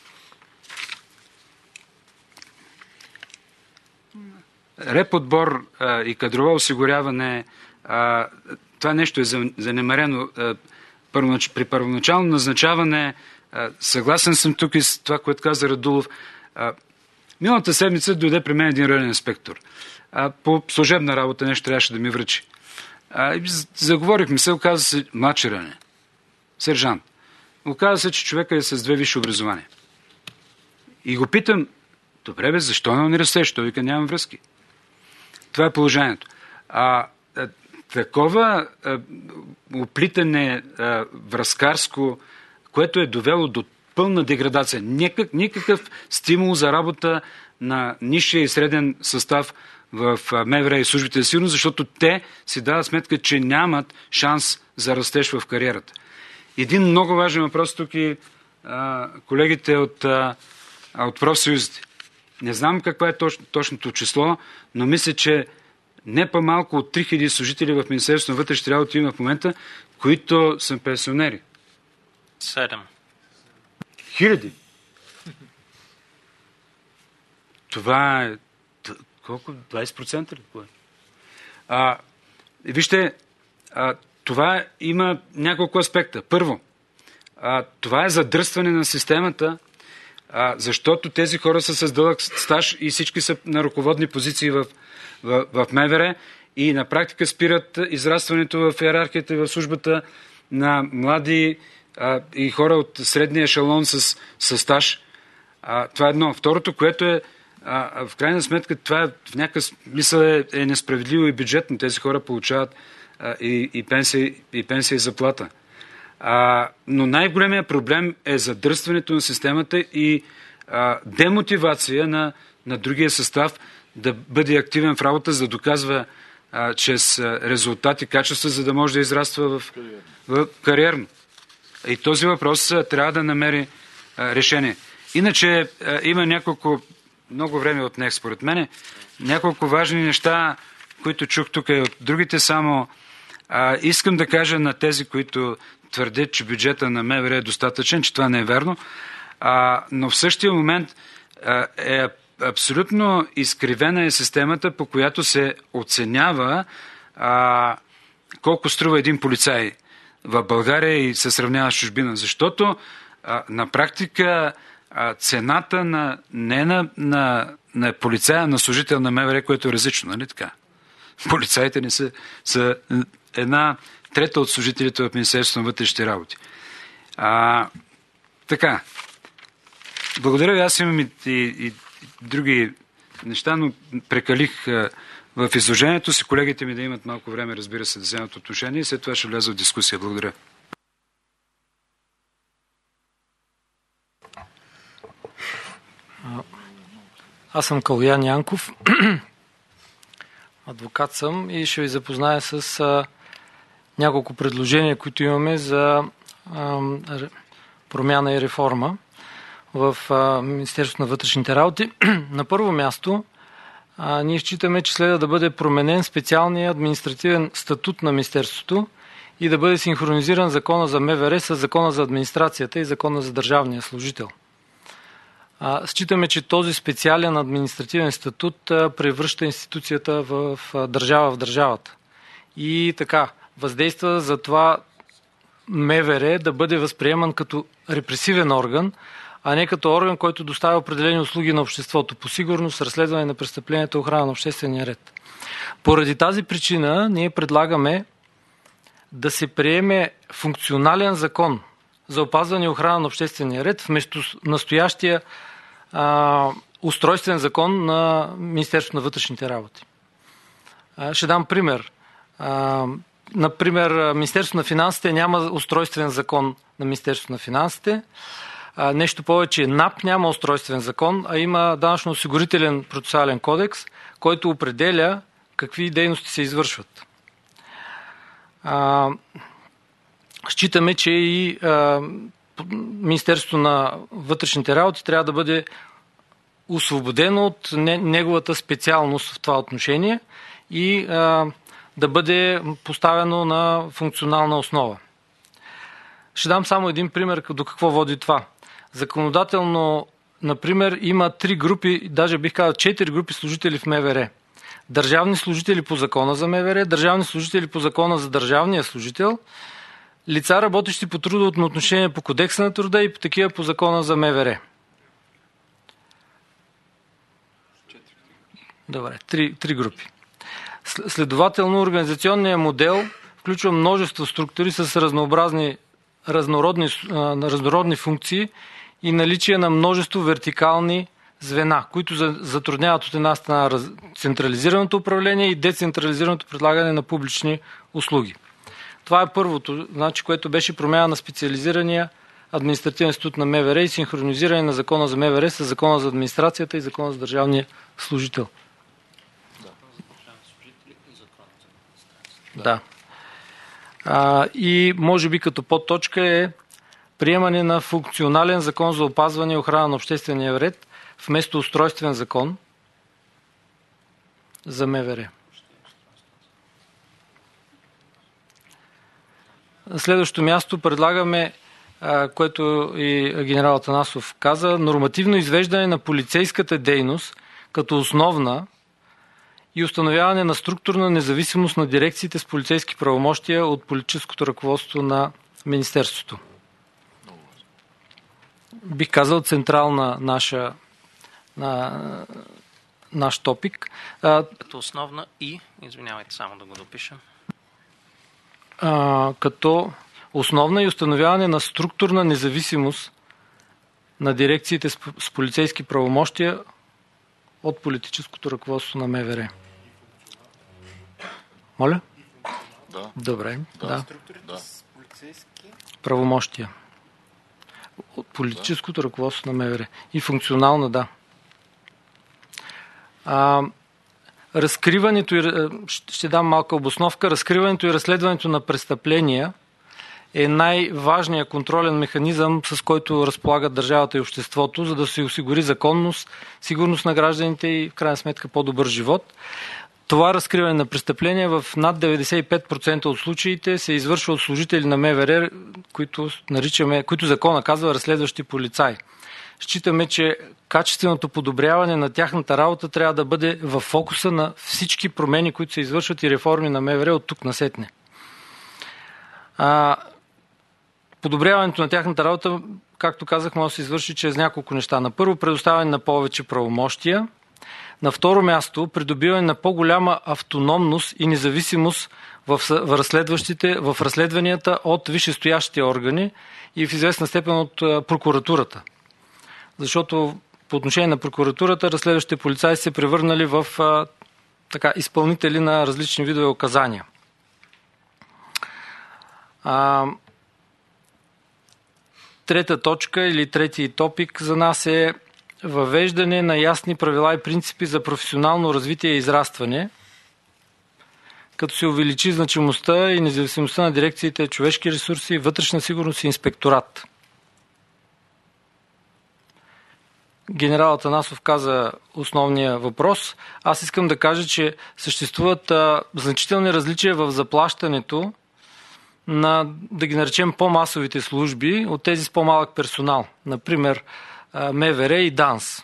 Реподбор и кадрово осигуряване, това нещо е занемарено. При първоначално назначаване, съгласен съм тук и с това, което каза Радулов. Миналата седмица дойде при мен един районен инспектор. По служебна работа нещо трябваше да ми връчи. Заговорихме се, оказа се младши районен. Сержант. Оказа се, че човека е с 2 висши образования. И го питам, добре бе, защо не растеш? Той вика, нямам връзки. Това е положението. Такова оплитане връзкарско, което е довело до пълна деградация. Никакъв стимул за работа на нисшия и среден състав в МВР и службите за сигурност, защото те си дават сметка, че нямат шанс за растеж в кариерата. Един много важен въпрос тук и колегите от профсъюзите. Не знам каква е точното число, но мисля, че не по-малко от 3000 служители в Министерството на вътрешните работи има в момента, които са пенсионери. 7. Хиляди. Това е... Колко? 20% ли? Вижте, това има няколко аспекта. Първо, това е задръстване на системата, защото тези хора са с дълъг стаж и всички са на ръководни позиции в МВР и на практика спират израстването в иерархията и в службата на млади и хора от средния ешелон с стаж. Това е едно. Второто, което е в крайна сметка, това е, в някакъв смисъл е несправедливо и бюджетно. Тези хора получават и пенсия и заплата. Но най-големият проблем е задръстването на системата и демотивация на другия състав да бъде активен в работа, за да доказва чрез резултати, качества, за да може да израства в кариерно. И този въпрос трябва да намери решение. Иначе има много време отнех според мене, няколко важни неща, които чух тук и от другите, само искам да кажа на тези, които твърдят, че бюджета на МВР е достатъчен, че това не е верно, но в същия момент е абсолютно изкривена е системата, по която се оценява колко струва един полицай в България и се сравнява с чужбина. Защото на практика цената не на полицая, на служител на МВР, което е различно, нали така? Полицаите не са една трета от служителите в Министерството на вътрешните работи. Така. Благодаря ви. Аз имам и други неща, но прекалих в изложението си. Колегите ми да имат малко време, разбира се, да вземат отношение и след това ще вляза в дискусия. Благодаря. Аз съм Калоян Янков. Адвокат съм и ще ви запозная с няколко предложения, които имаме за промяна и реформа в Министерството на вътрешните работи. На първо място, ние считаме, че следва да бъде променен специалният административен статут на Министерството и да бъде синхронизиран Закона за МВР с Закона за администрацията и Закона за държавния служител. Считаме, че този специален административен статут превръща институцията в държава в държавата. И така, въздейства за това МВР да бъде възприеман като репресивен орган, а не като орган, който доставя определени услуги на обществото по сигурност, разследване на престъпленията, охрана на обществения ред. Поради тази причина ние предлагаме да се приеме функционален закон за опазване и охрана на обществения ред вместо настоящия устройствен закон на Министерството на вътрешните работи. Ще дам пример. Например, Министерството на финансите няма устройствен закон на Министерството на финансите. Нещо повече, НАП няма устройствен закон, а има данъчно-осигурителен процесуален кодекс, който определя какви дейности се извършват. Считаме, че и Министерството на вътрешните работи трябва да бъде освободено от неговата специалност в това отношение и да бъде поставено на функционална основа. Ще дам само един пример до какво води това. Законодателно, например, има 3 групи, даже бих казал 4 групи служители в МВР. Държавни служители по Закона за МВР, държавни служители по Закона за държавния служител, лица, работещи по трудовото отношение по Кодекса на труда и такива по Закона за МВР. Добре, 3 групи. Следователно, организационният модел включва множество структури с разнородни функции и наличие на множество вертикални звена, които затрудняват от една страна централизираното управление и децентрализираното предлагане на публични услуги. Това е първото, което беше промяна на специализирания административен институт на МВР и синхронизиране на Закона за МВР с Закона за администрацията и Закона за държавния служител. Да. И може би като подточка е приемане на функционален закон за опазване и охрана на обществения ред вместо устройствен закон за МВР. На следващото място предлагаме, което и генерал Атанасов каза, нормативно извеждане на полицейската дейност като основна и установяване на структурна независимост на дирекциите с полицейски правомощия от политическото ръководство на Министерството. Бих казал централна наш топик. Като основна и, извинявайте само да го допишем. Като основна и установяване на структурна независимост на дирекциите с полицейски правомощия от политическото ръководство на МВР. Моля? Да. Добре. Да. Да. Правомощия. От политическото ръководство на МВР. И функционална, да. Разкриването и... Ще дам малка обосновка. Разкриването и разследването на престъпления е най-важният контролен механизъм, с който разполагат държавата и обществото, за да се осигури законност, сигурност на гражданите и в крайна сметка по-добър живот. Това разкриване на престъпления в над 95% от случаите се извършва от служители на МВР, които закона казва разследващи полицаи. Считаме, че качественото подобряване на тяхната работа трябва да бъде в фокуса на всички промени, които се извършват и реформи на МВР от тук насетне. Подобряването на тяхната работа, както казах, може да се извърши чрез няколко неща. На първо, предоставяне на повече правомощия. На второ място, придобиване на по-голяма автономност и независимост в разследванията от висшестоящите органи и в известна степен от прокуратурата. Защото по отношение на прокуратурата, разследващите полицаи се превърнали в изпълнители на различни видове указания. Трета точка или трети топик за нас е въвеждане на ясни правила и принципи за професионално развитие и израстване, като се увеличи значимостта и независимостта на дирекциите човешки ресурси, вътрешна сигурност и инспекторат. Генерал Атанасов каза основния въпрос. Аз искам да кажа, че съществуват значителни различия в заплащането на, да ги наречем, по-масовите служби от тези с по-малък персонал. Например, МВР и ДАНС.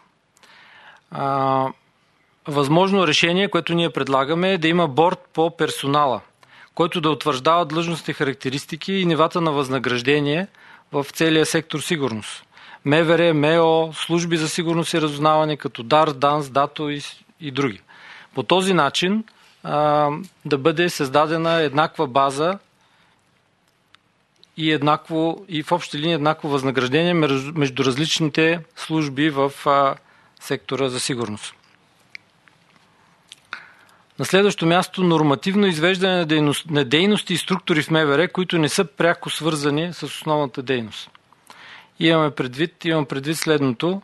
Възможно решение, което ние предлагаме, е да има борд по персонала, който да утвърждава длъжностните характеристики и нивата на възнаграждение в целия сектор сигурност. МВР, МЕО, служби за сигурност и разузнаване като ДАР, ДАНС, ДАТО и други. По този начин да бъде създадена еднаква база и в общи линии еднакво възнаграждение между различните служби в сектора за сигурност. На следващо място, нормативно извеждане на дейности и структури в МВР, които не са пряко свързани с основната дейност. Имам предвид следното.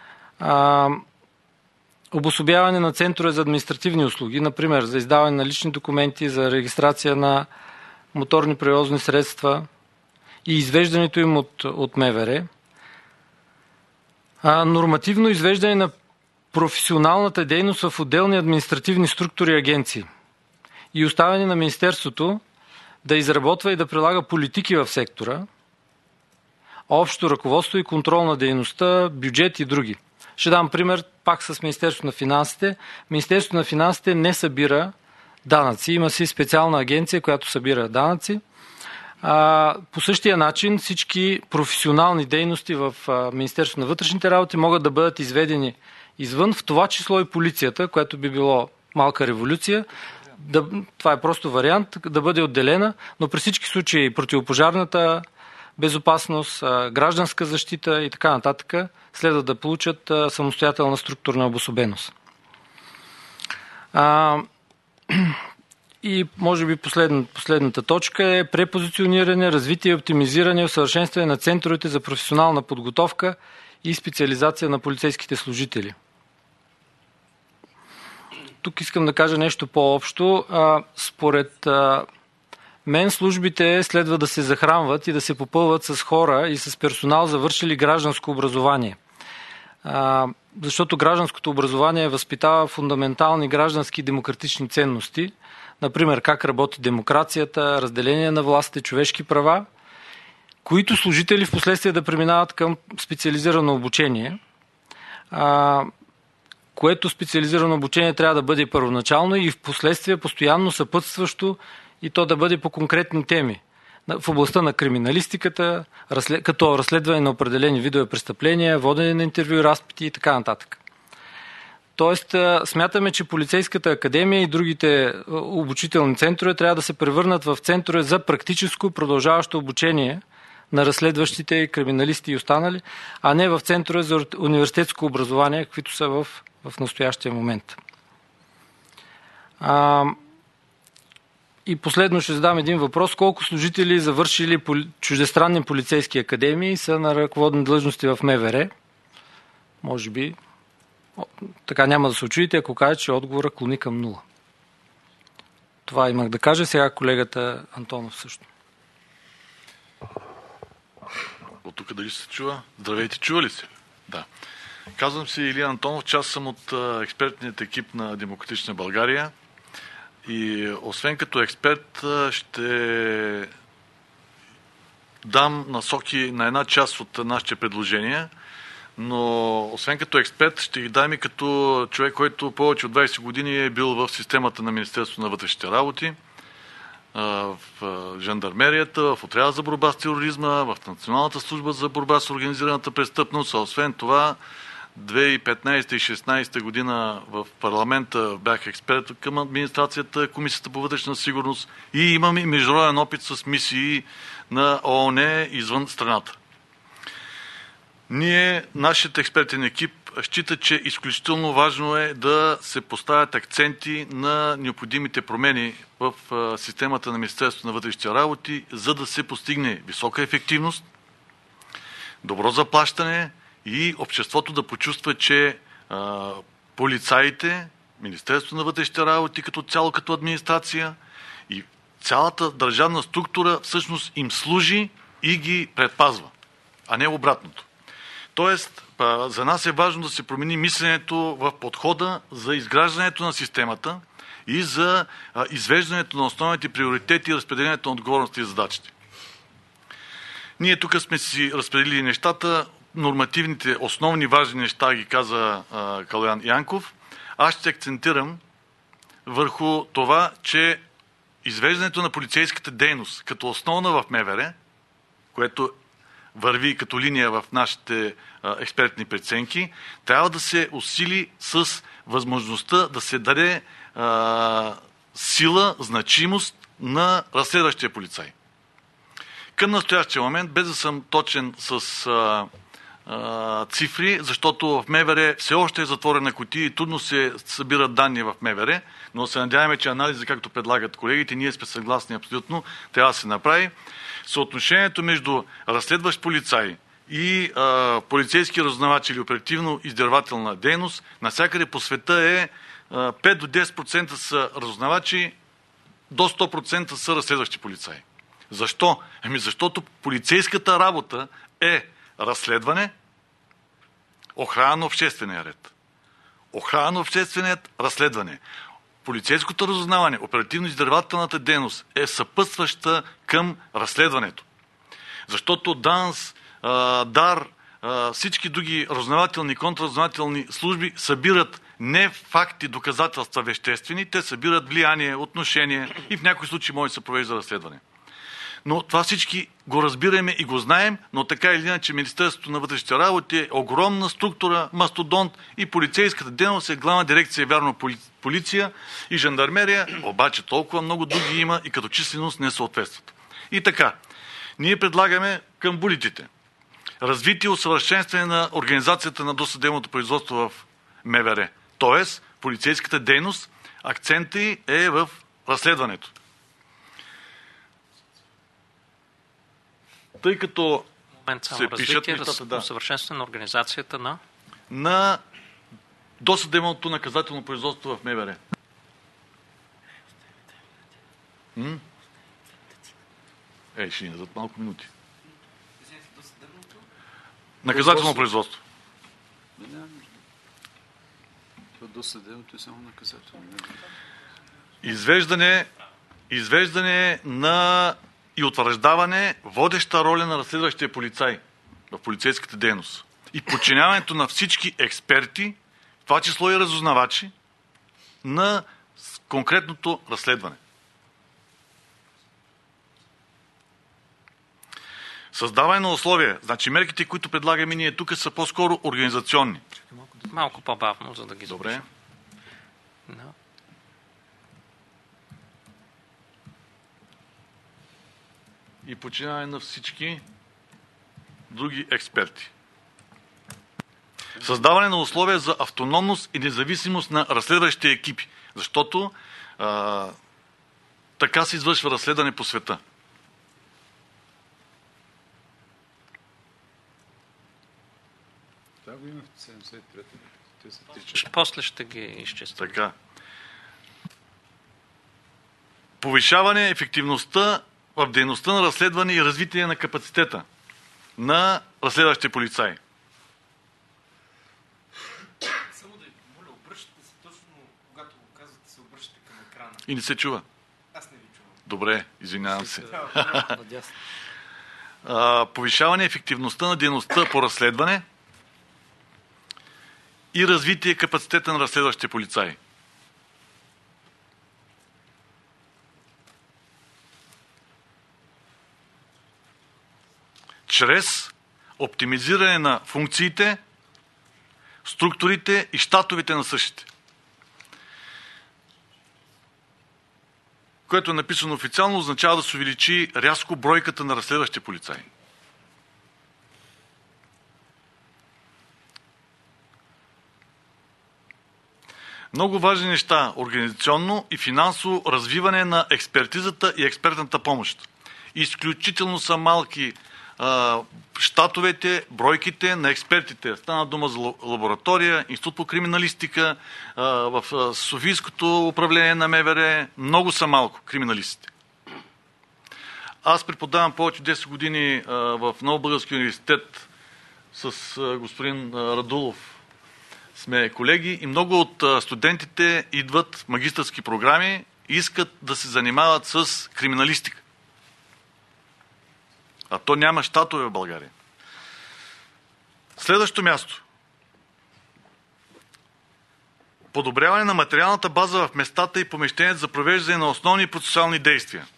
Обособяване на центрове за административни услуги, например за издаване на лични документи, за регистрация на моторни превозни средства и извеждането им от МВР. Нормативно извеждане на професионалната дейност в отделни административни структури и агенции и оставяне на Министерството да изработва и да прилага политики в сектора, общо ръководство и контрол на дейността, бюджет и други. Ще дам пример пак с Министерството на финансите. Министерството на финансите не събира данъци. Има си специална агенция, която събира данъци. По същия начин всички професионални дейности в Министерството на вътрешните работи могат да бъдат изведени извън, в това число и полицията, което би било малка революция. Това е просто вариант да бъде отделена, но при всички случаи противопожарната безопасност, гражданска защита и така нататък следва да получат самостоятелна структурна обособеност. И може би последната точка е препозициониране, развитие и оптимизиране, усъвършенстване на центровете за професионална подготовка и специализация на полицейските служители. Тук искам да кажа нещо по-общо. Според мен службите следва да се захранват и да се попълват с хора и с персонал, завършили гражданско образование. Защото гражданското образование възпитава фундаментални граждански и демократични ценности, например как работи демокрацията, разделение на властите, човешки права, които служители в последствие да преминават към специализирано обучение, което специализирано обучение трябва да бъде първоначално и в последствие постоянно съпътстващо и то да бъде по конкретни теми в областта на криминалистиката, като разследване на определени видове престъпления, водене на интервю и разпити и така нататък. Тоест, смятаме, че полицейската академия и другите обучителни центрове трябва да се превърнат в центрове за практическо продължаващо обучение на разследващите криминалисти и останали, а не в центрове за университетско образование, каквито са в настоящия момент. И последно ще задам един въпрос. Колко служители завършили чуждестранни полицейски академии са на ръководни длъжности в МВР? Може би така няма да се очудите, ако кажа, че отговора клони към 0. Това имах да кажа. Сега колегата Антонов също. От тук дали се чува? Здравейте, чува ли се? Да. Казвам се Илия Антонов, част съм от експертният екип на Демократична България и освен като експерт ще дам насоки на една част от нашите предложения, но освен като експерт ще ги дам и като човек, който повече от 20 години е бил в системата на Министерството на вътрешните работи, в жандармерията, в отряда за борба с тероризма, в Националната служба за борба с организираната престъпност, а освен това 2015 и 2016 година в парламента бях експерт към администрацията, Комисията по вътрешна сигурност и имам и международен опит с мисии на ООН извън страната. Нашият експертен екип счита, че изключително важно е да се поставят акценти на необходимите промени в системата на Министерството на вътрешните работи, за да се постигне висока ефективност, добро заплащане и обществото да почувства, че полицаите, Министерството на вътрешните работи като цяло, като администрация и цялата държавна структура всъщност им служи и ги предпазва, а не обратното. Тоест, за нас е важно да се промени мисленето в подхода за изграждането на системата и за извеждането на основните приоритети и разпределението на отговорности и задачите. Ние тук сме си разпределили нещата, нормативните, основни важни неща ги каза Калоян Янков. Аз ще акцентирам върху това, че извеждането на полицейската дейност като основна в МВР, което върви като линия в нашите експертни преценки, трябва да се усили с възможността да се даде сила, значимост на разследващия полицай. Към настоящия момент, без да съм точен с цифри, защото в МВР все още е затворена кутия и трудно се събират данни в МВР, но се надяваме, че анализа, както предлагат колегите, ние сме съгласни абсолютно, трябва да се направи. Съотношението между разследващ полицай и полицейски разузнавач или оперативно-издирвателна дейност навсякъде по света е 5 до 10% са разузнавачи, до 100% са разследващи полицаи. Защо? Защото полицейската работа е разследване, охрана на обществения ред. Охрана на общественият разследване. Полицейското разузнаване, оперативно-издирвателната дейност е съпътстваща към разследването. Защото ДАНС, ДАР, всички други разузнавателни и контраразузнавателни служби събират не факти, доказателства веществени, те събират влияние, отношение и в някои случаи може да се провежда разследване. Но това всички го разбираме и го знаем, но така или иначе Министерството на вътрешните работи е огромна структура, мастодонт и полицейската дейност е главна дирекция, вярно, полиция и жандармерия, обаче толкова много други има и като численост не съответстват. И така, ние предлагаме към булетите развитие и усъвършенстване на организацията на досъдебното производство в МВР. Тоест, полицейската дейност, акцентът е в разследването. Тъй като се пишат нещата, усъвършенстване на организацията на досъдебното наказателно производство в МВР. Ще ни дадат малко минути. Наказателно производство. Досъдебното е само наказателно. Извеждане на и утвърждаване водеща роля на разследващия полицай в полицейската дейност. И подчиняването на всички експерти, в това число и разузнавачи, на конкретното разследване. Създаване на условия. Значи мерките, които предлагаме ние тук, са по-скоро организационни. Малко по-бавно, за да ги Добре. Да. И подчиняване на всички други експерти. Създаване на условия за автономност и независимост на разследващите екипи, защото така се извършва разследване по света. Това го има в 73-та. После ще ги изчистим. Така. Повишаване ефективността в дейността на разследване и развитие на капацитета на разследващите полицаи. Само да ви помоля, обръщате се точно, когато го казвате, се обръщате към екрана. И не се чува. Аз не ви чувам. Добре, извинявам се. Повишаване ефективността на дейността по разследване и развитие капацитета на разследващите полицаи. Чрез оптимизиране на функциите, структурите и щатовете на същите. Което е написано официално, означава да се увеличи рязко бройката на разследващи полицаи. Много важни неща – организационно и финансово развиване на експертизата и експертната помощ. Изключително са малки щатовете, бройките на експертите. Стана дума за лаборатория, Институт по криминалистика, в Софийското управление на МВР. Много са малко криминалистите. Аз преподавам повече 10 години в Нов български университет с господин Радулов. Сме колеги и много от студентите идват в магистърски програми и искат да се занимават с криминалистика. А то няма щатове в България. Следващо място. Подобряване на материалната база в местата и помещенията за провеждане на основни процесуални действия.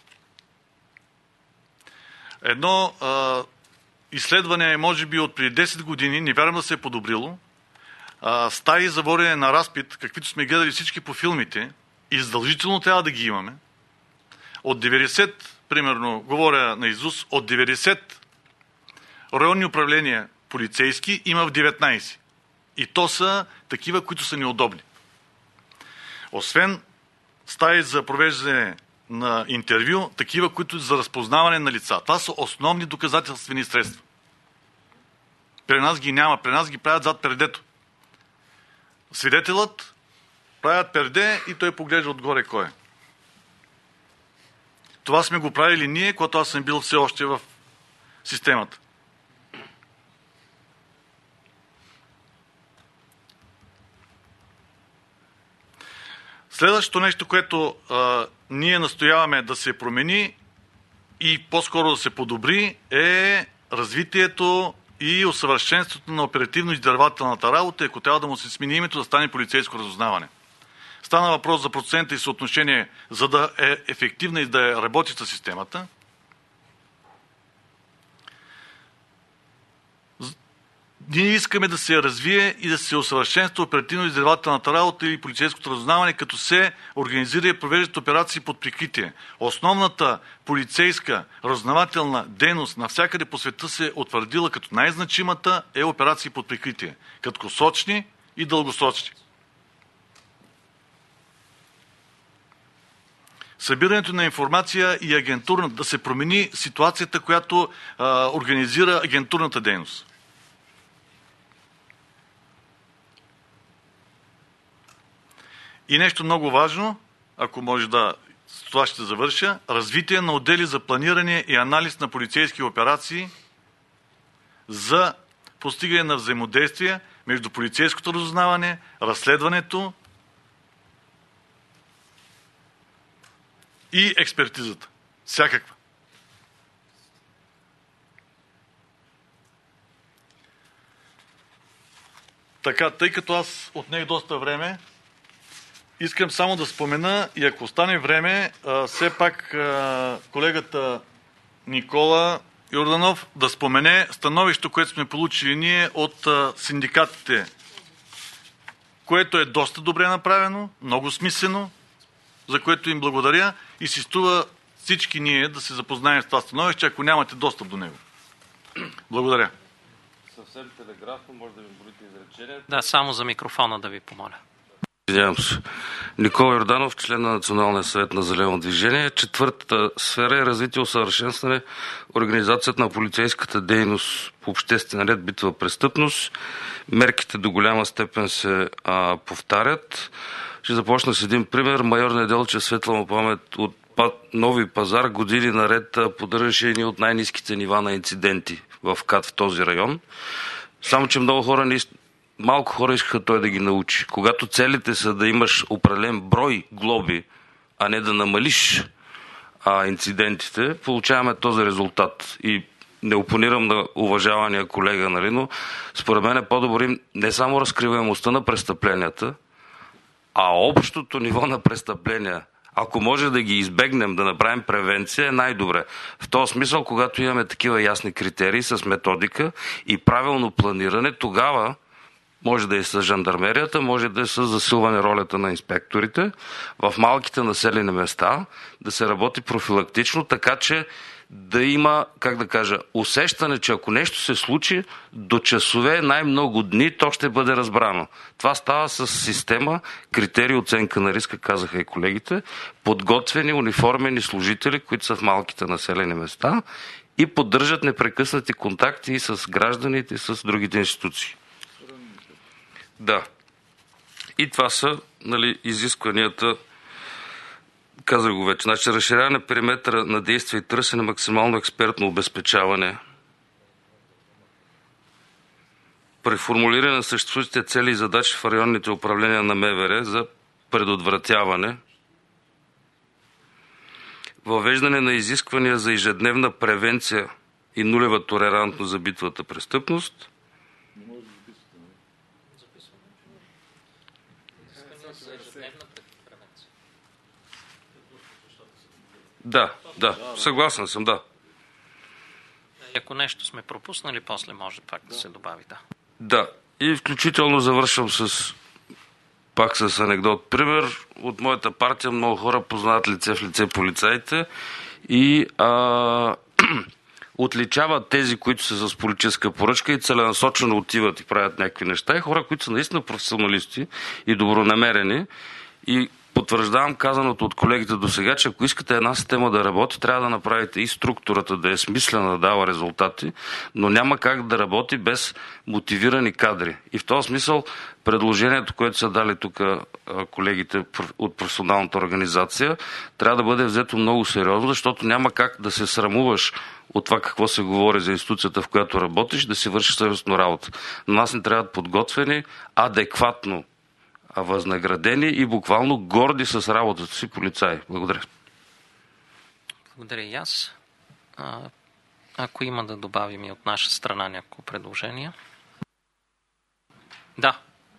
Едно изследване, може би от преди 10 години, не вярвам да се е подобрило, стаи за водене на разпит, каквито сме гледали всички по филмите, и задължително трябва да ги имаме. От 90, примерно, говоря на Изус, от 90 районни управления полицейски има в 19. И то са такива, които са неудобни. Освен стаи за провеждане на интервю, такива, които за разпознаване на лица. Това са основни доказателствени средства. При нас ги няма, при нас ги правят зад пердето. Свидетелът правят перде и той поглежда отгоре кой е. Това сме го правили ние, когато аз съм бил все още в системата. Следващото нещо, което ние настояваме да се промени и по-скоро да се подобри, е развитието и усъвършенството на оперативно-издирвателната работа, ако трябва да му се смени името, да стане полицейско разузнаване. Стана въпрос за процента и съотношение, за да е ефективна и да е работеща системата. Ние искаме да се развие и да се усъвършенства оперативно-издирвателната работа и полицейското разузнаване, като се организира и провеждат операции под прикритие. Основната полицейска разузнавателна дейност навсякъде по света се утвърдила като най-значимата е операции под прикритие. Краткосрочни и дългосрочни. Събирането на информация и агентурна, да се промени ситуацията, която организира агентурната дейност. И нещо много важно, ако може да, с това ще завърша, развитие на отдели за планиране и анализ на полицейски операции за постигане на взаимодействие между полицейското разузнаване, разследването и експертизата. Всякаква. Така, тъй като аз отнех доста време, искам само да спомена и ако остане време, все пак колегата Никола Йорданов да спомене становището, което сме получили ние от синдикатите, което е доста добре направено, много смислено, за което им благодаря и си струва всички ние да се запознаем с това становище, ако нямате достъп до него. Благодаря. Съвсем телеграфно, може да ви борите изречението. Да, само за микрофона да ви помоля. Извинявам се. Никола Йорданов, член на Националния съвет на Зелено движение. Четвъртата сфера е развитие и усъвършенстване организацията на полицейската дейност по обществен ред, битва, престъпност. Мерките до голяма степен се повтарят. Ще започна с един пример. Майор Неделчев, светла му памет, от Нови пазар години наред поддържаше едни от най-ниските нива на инциденти в КАТ в този район. Само, че малко хора искаха той да ги научи. Когато целите са да имаш определен брой глоби, а не да намалиш инцидентите, получаваме този резултат. И не опонирам на уважавания колега, нали, но според мен е по-добре не само разкриваемостта на престъпленията, а общото ниво на престъпления. Ако може да ги избегнем, да направим превенция, е най-добре. В този смисъл, когато имаме такива ясни критерии с методика и правилно планиране, тогава Може да е с жандармерията, може да е с засилване ролята на инспекторите в малките населени места, да се работи профилактично, така че да има, усещане, че ако нещо се случи, до часове, най-много дни, то ще бъде разбрано. Това става с система, критерии, оценка на риска, казаха и колегите, подготвени, униформени служители, които са в малките населени места и поддържат непрекъснати контакти и с гражданите, и с другите институции. Да. И това са изискванията, казах го вече. Значи, разширяване периметъра на действие и търсене максимално експертно обезпечаване, преформулиране на съществуващите цели и задачи в районните управления на МВР за предотвратяване, въвеждане на изисквания за ежедневна превенция и нулева толерантност за битовата престъпност, Да, съгласен съм, да. Ако нещо сме пропуснали, после може пак да се добави, да. Да, и включително завършвам пак с анекдот. Пример, от моята партия много хора познават лице в лице полицаите и отличават тези, които са с политическа поръчка и целенасочено отиват и правят някакви неща, и хора, които са наистина професионалисти и добронамерени. И потвърждавам казаното от колегите до сега, че ако искате една система да работи, трябва да направите и структурата да е смислена, да дава резултати, но няма как да работи без мотивирани кадри. И в този смисъл предложението, което са дали тук колегите от професионалната организация, трябва да бъде взето много сериозно, защото няма как да се срамуваш от това какво се говори за институцията, в която работиш, да си вършиш съвестно работа. На нас не трябват подготвени, адекватно възнаградени и буквално горди с работата си полицаи. Благодаря. Благодаря и аз. Ако има да добавим и от наша страна някакво предложение. Да.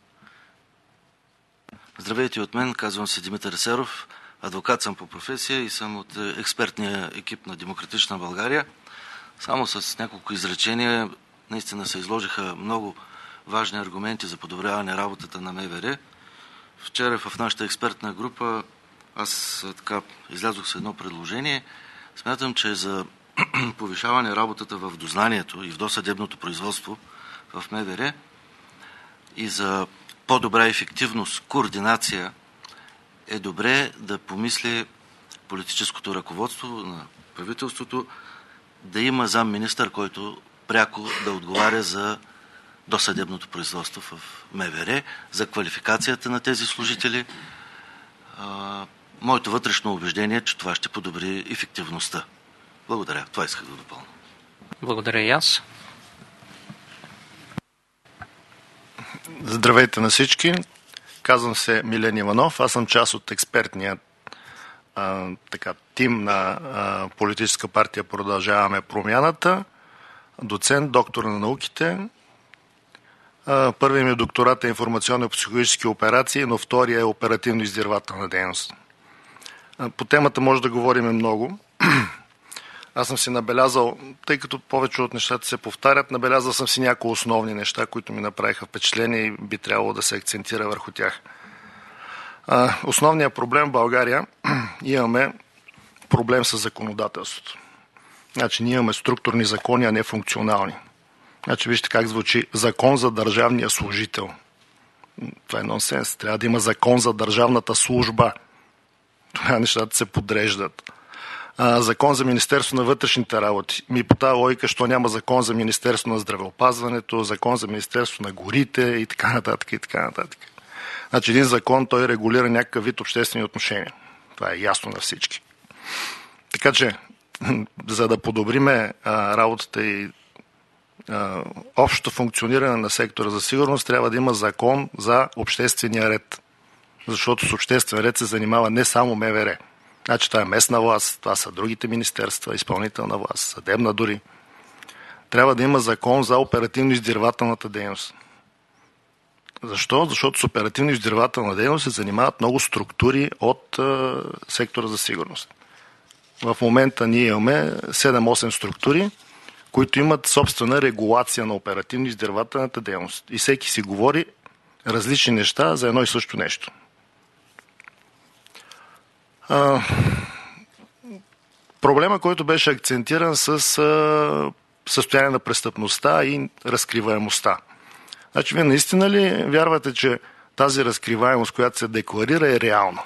Здравейте от мен, казвам се Димитър Серов. Адвокат съм по професия и съм от експертния екип на Демократична България. Само с няколко изречения наистина се изложиха много важни аргументи за подобряване работата на МВР. Вчера в нашата експертна група аз излязох с едно предложение. Смятам, че за повишаване работата в дознанието и в досъдебното производство в МВР и за по-добра ефективност, координация е добре да помисли политическото ръководство на правителството да има замминистър, който пряко да отговаря за досъдебното производство в МВР, за квалификацията на тези служители. Моето вътрешно убеждение е, че това ще подобри ефективността. Благодаря. Това исках да допълня. Благодаря и аз. Здравейте на всички. Казвам се Милен Иванов. Аз съм част от експертния тим на политическа партия Продължаваме промяната. Доцент, доктор на науките. Първият ми докторат е информационно-психологически операции, но втория е оперативно-издирвателна дейност. По темата може да говорим много. Аз съм си набелязал, тъй като повече от нещата се повтарят, набелязал съм си някои основни неща, които ми направиха впечатление и би трябвало да се акцентира върху тях. Основният проблем в България имаме проблем с законодателството. Значи ние имаме структурни закони, а не функционални. Значи вижте как звучи закон за държавния служител. Това е нонсенс. Трябва да има закон за държавната служба. Това нещата се подреждат. Закон за Министерство на вътрешните работи. По тази логика, що няма закон за Министерство на здравеопазването, закон за Министерство на горите и така нататък, и така нататък. Значи един закон, той регулира някакъв вид обществени отношения. Това е ясно на всички. Така че, за да подобриме работата и общото функциониране на сектора за сигурност, трябва да има закон за обществения ред. Защото с обществен ред се занимава не само МВР. Значи това е местна власт, това са другите министерства, изпълнителна власт, съдебна дори. Трябва да има закон за оперативно-издирвателната дейност. Защо? Защото с оперативно-издирвателна дейност се занимават много структури от сектора за сигурност. В момента ние имаме 7-8 структури, които имат собствена регулация на оперативно-издирвателната дейност. И всеки си говори различни неща за едно и също нещо. Проблема, който беше акцентиран с състояние на престъпността и разкриваемостта. Значи, вие наистина ли вярвате, че тази разкриваемост, която се декларира, е реална?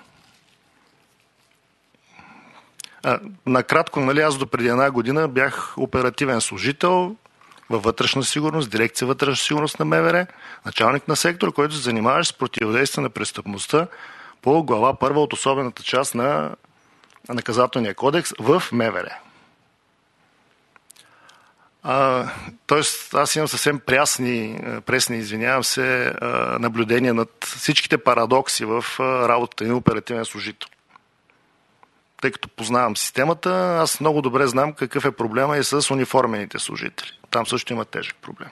Накратко, аз до преди една година бях оперативен служител във вътрешна сигурност, дирекция вътрешна сигурност на МВР, началник на сектор, който се занимаваше с противодействие на престъпността по глава първа от особената част на наказателния кодекс в МВР. Тоест, аз имам съвсем пресни, извинявам се, наблюдения над всичките парадокси в работата на оперативен служител. Тъй като познавам системата, аз много добре знам какъв е проблема и с униформените служители. Там също има тежък проблем.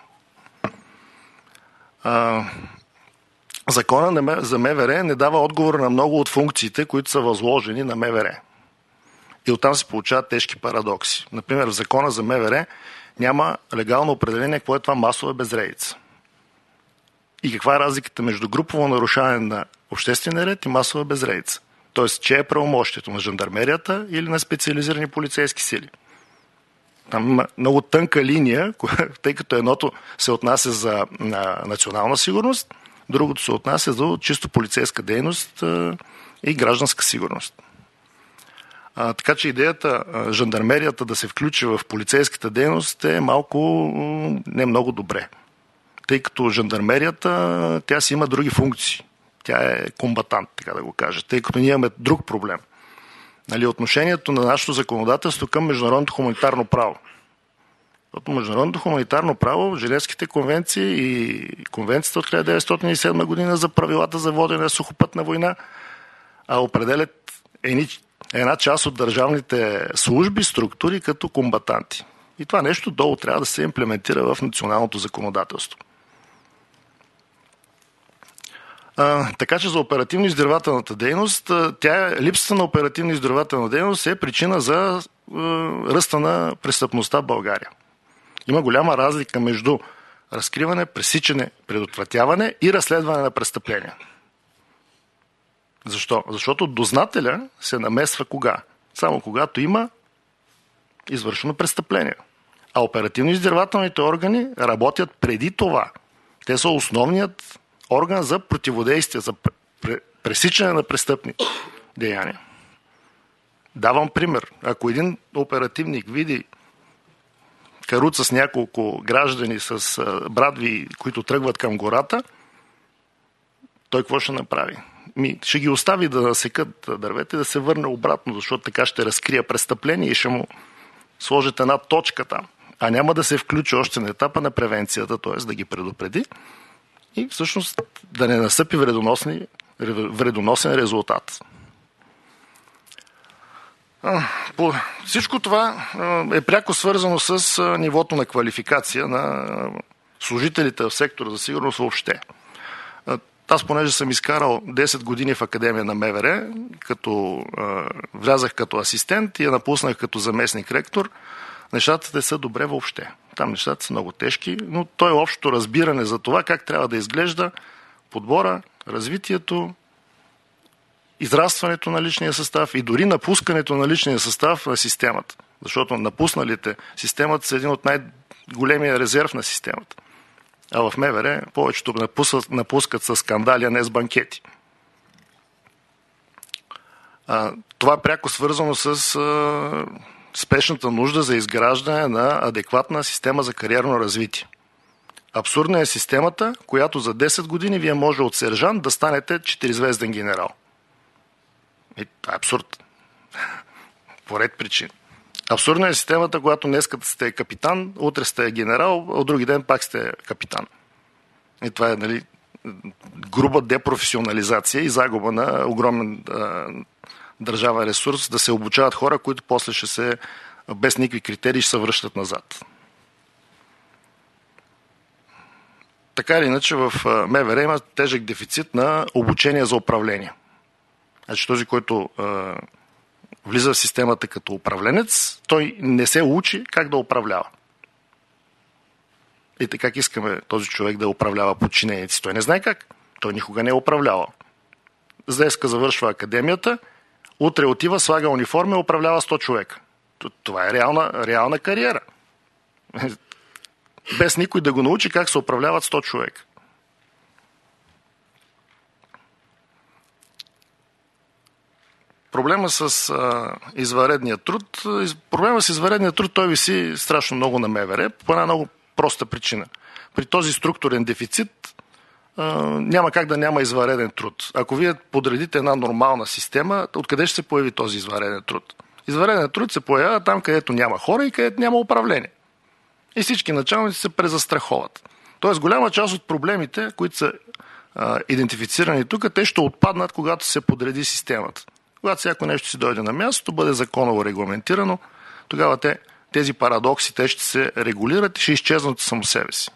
Закона за МВР не дава отговор на много от функциите, които са възложени на МВР. И оттам се получават тежки парадокси. Например, в Закона за МВР няма легално определение какво е това масова безредица. И каква е разликата между групово нарушаване на обществения ред и масова безредица. Тоест, че е правомощието на жандармерията или на специализирани полицейски сили. Там има много тънка линия, тъй като едното се отнася за национална сигурност, другото се отнася за чисто полицейска дейност и гражданска сигурност. Така че идеята жандармерията да се включи в полицейската дейност е не много добре. Тъй като жандармерията, тя си има други функции. Тя е комбатант, така да го кажа. Тъй като ние имаме друг проблем. Отношението на нашето законодателство към международното хуманитарно право. Защото международното хуманитарно право, Женевските конвенции и конвенцията от 1907 година за правилата за водене на сухопътна война определят една част от държавните служби, структури като комбатанти. И това нещо долу трябва да се имплементира в националното законодателство. Така че за оперативно-издирвателната дейност, липсата на оперативно-издирвателна дейност е причина за ръста на престъпността в България. Има голяма разлика между разкриване, пресичане, предотвратяване и разследване на престъпления. Защо? Защото дознателя се намесва кога? Само когато има извършено престъпление. А оперативно-издирвателните органи работят преди това. Те са основният орган за противодействие, за пресичане на престъпни деяния. Давам пример. Ако един оперативник види каруца с няколко граждани с брадви, които тръгват към гората, той какво ще направи? Ще ги остави да насекат дървета и да се върне обратно, защото така ще разкрие престъпление и ще му сложат една точка там. А няма да се включи още на етапа на превенцията, т.е. да ги предупреди и всъщност да не настъпи вредоносен резултат. Всичко това е пряко свързано с нивото на квалификация на служителите в сектора за сигурност въобще. Аз, понеже съм изкарал 10 години в Академия на МВР, като влязах като асистент и я напуснах като заместник ректор, нещата не са добре въобще. Там нещата са много тежки, но то е общото разбиране за това как трябва да изглежда подбора, развитието, израстването на личния състав и дори напускането на личния състав на системата. Защото напусналите системата са един от най-големия резерв на системата. А в МВР повечето напускат с скандали, а не с банкети. Това е пряко свързано с спешната нужда за изграждане на адекватна система за кариерно развитие. Абсурдна е системата, която за 10 години вие може от сержант да станете 4-звезден генерал. И това е абсурд. По ред причини. Абсурдна е системата, когато днеска сте капитан, утре сте генерал, а от други ден пак сте капитан. И това е груба депрофесионализация и загуба на огромен държавен ресурс да се обучават хора, които после ще се без никакви критерии ще се връщат назад. Така или иначе в МВР има тежък дефицит на обучение за управление. Значи този, който влиза в системата като управленец, той не се учи как да управлява. И така как искаме този човек да управлява подчиненици? Той не знае как. Той никога не е управлявал. Днеска завършва академията, утре отива, слага униформа и управлява 100 човека. Това е реална кариера. Без никой да го научи как се управляват 100 човека. Проблема с извънредния труд. Проблема с извънредния труд, той виси страшно много на МВР, по една много проста причина. При този структурен дефицит няма как да няма извънреден труд. Ако вие подредите една нормална система, откъде ще се появи този извънреден труд? Извънреден труд се появява там, където няма хора и където няма управление. И всички началници се презастраховат. Тоест голяма част от проблемите, които са идентифицирани тук, те ще отпаднат, когато се подреди системата. Когато всяко нещо си дойде на място, бъде законово регламентирано, тогава тези парадокси те ще се регулират и ще изчезнат само себе си.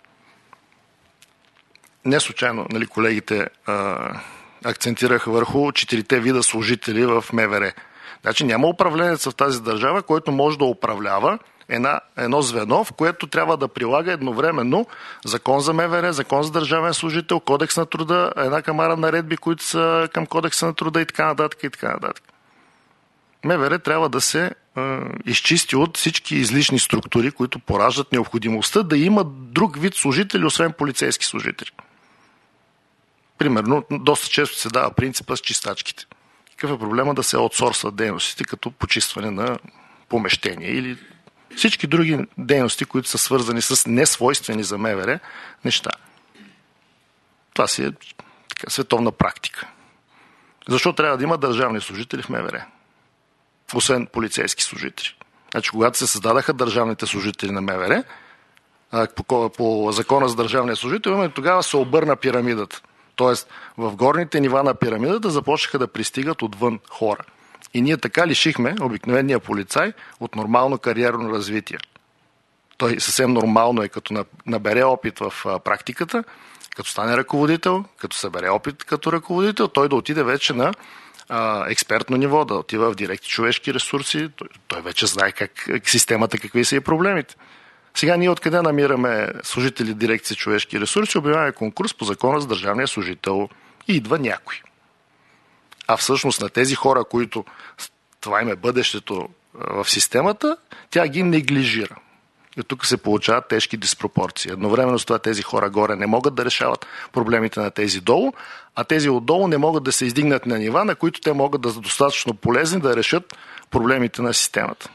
Не случайно колегите акцентираха върху 4 вида служители в МВР. Значи няма управленец в тази държава, който може да управлява едно звено, в което трябва да прилага едновременно закон за МВР, закон за държавен служител, кодекс на труда, една камара наредби, които са към кодекса на труда и така нататък и така нататък. МВР трябва да се изчисти от всички излишни структури, които пораждат необходимостта да има друг вид служители, освен полицейски служители. Примерно, доста често се дава принципа с чистачките. Какъв е проблема да се аутсорсват дейностите, като почистване на помещения или всички други дейности, които са свързани с несвойствени за МВР неща. Това си е световна практика. Защо трябва да има държавни служители в МВР? Освен полицейски служители. Значи, когато се създадаха държавните служители на МВР, по закона за държавния служител, именно тогава се обърна пирамидата. Тоест, в горните нива на пирамидата започнаха да пристигат отвън хора. И ние така лишихме обикновения полицай от нормално кариерно развитие. Той съвсем нормално е, като набере опит в практиката, като стане ръководител, като събере опит като ръководител, той да отиде вече на експертно ниво, да отива в дирекция човешки ресурси. Той вече знае системата, какви са и проблемите. Сега ние откъде намираме служители дирекция човешки ресурси, обявяваме конкурс по закона за държавния служител и идва някой. А всъщност на тези хора, които това им е бъдещето в системата, тя ги неглижира. И тук се получават тежки диспропорции. Едновременно с това тези хора горе не могат да решават проблемите на тези долу, а тези отдолу не могат да се издигнат на нива, на които те могат да са достатъчно полезни да решат проблемите на системата.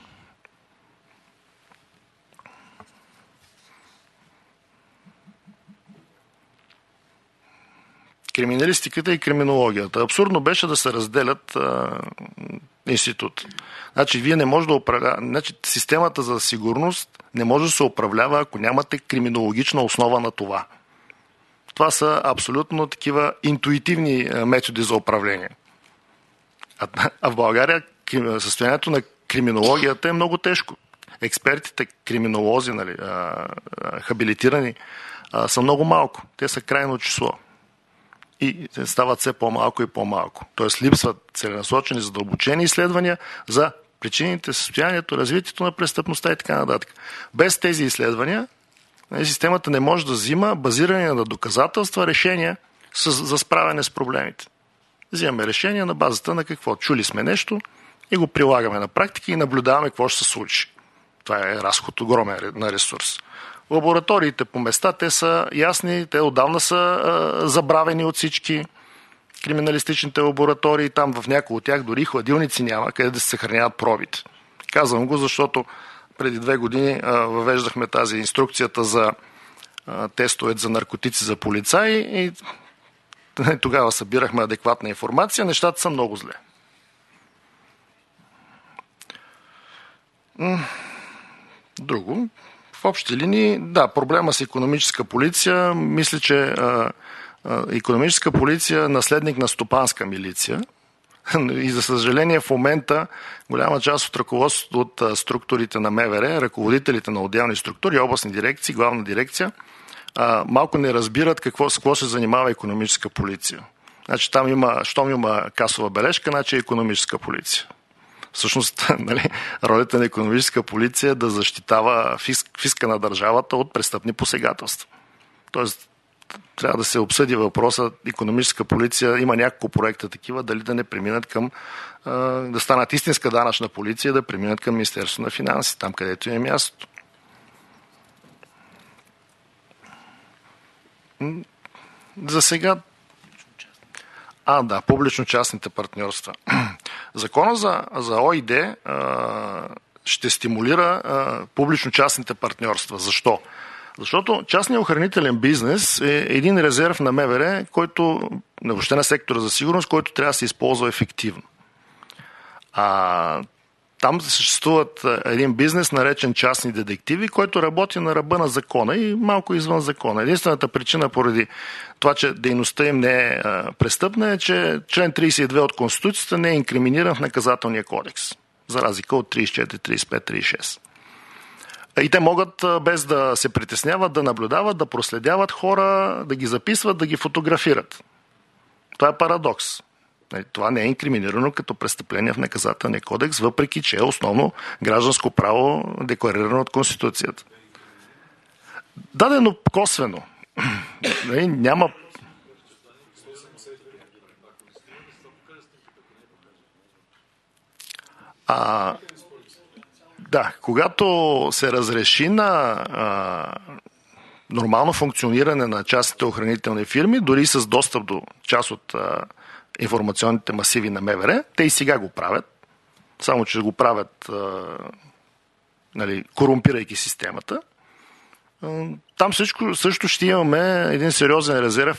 Криминалистиката и криминологията. Абсурдно беше да се разделят институт. Значи, вие не може да управлява. Значи, системата за сигурност не може да се управлява, ако нямате криминологична основа на това. Това са абсолютно такива интуитивни методи за управление. А в България състоянието на криминологията е много тежко. Експертите, криминолози, хабилитирани, са много малко. Те са крайно число. И стават все по-малко и по-малко. Тоест липсват целенасочени, задълбочени изследвания за причините, състоянието, развитието на престъпността и така нататък. Без тези изследвания системата не може да взима базиране на доказателства, решения за справяне с проблемите. Взимаме решения на базата на какво? Чули сме нещо и го прилагаме на практика и наблюдаваме какво ще се случи. Това е разход огромен на ресурс. Лабораториите по места, те са ясни, те отдавна са забравени от всички криминалистичните лаборатории. Там в някои от тях дори хладилници няма, къде да се съхраняват пробите. Казвам го, защото преди 2 години въвеждахме тази инструкцията за тестовете за наркотици за полицаи и тогава събирахме адекватна информация. Нещата са много зле. Друго. В общи линии, да, проблема с икономическа полиция, мисля, че икономическа полиция е наследник на стопанска милиция. И за съжаление в момента голяма част от ръководството от структурите на МВР, ръководителите на отделни структури, областни дирекции, главна дирекция, малко не разбират с какво се занимава икономическа полиция. Значи там щом има касова бележка, значи е икономическа полиция. Всъщност, нали, ролята на икономическа полиция е да защитава фиска на държавата от престъпни посегателства. Тоест, трябва да се обсъди въпроса, икономическа полиция, има няколко проекта такива, дали да не преминат към, да станат истинска данъчна полиция, да преминат към Министерство на финанси, там където им е мястото. За сега... публично-частните партньорства. Закона за ОИД ще стимулира публично-частните партньорства. Защо? Защото частният охранителен бизнес е един резерв на МВР, който, въобще на сектора за сигурност, който трябва да се използва ефективно. Там съществуват един бизнес, наречен частни детективи, който работи на ръба на закона и малко извън закона. Единствената причина поради това, че дейността им не е престъпна, е, че член 32 от Конституцията не е инкриминиран в наказателния кодекс, за разлика от 34, 35, 36. И те могат, без да се притесняват, да наблюдават, да проследяват хора, да ги записват, да ги фотографират. Това е парадокс. Това не е инкриминирано като престъпление в наказателния кодекс, въпреки че е основно гражданско право, декларирано от Конституцията. Дадено косвено. Няма... Когато се разреши на нормално функциониране на частните охранителни фирми, дори с достъп до част от информационните масиви на МВР, те и сега го правят, само че го правят корумпирайки системата. Там също ще имаме един сериозен резерв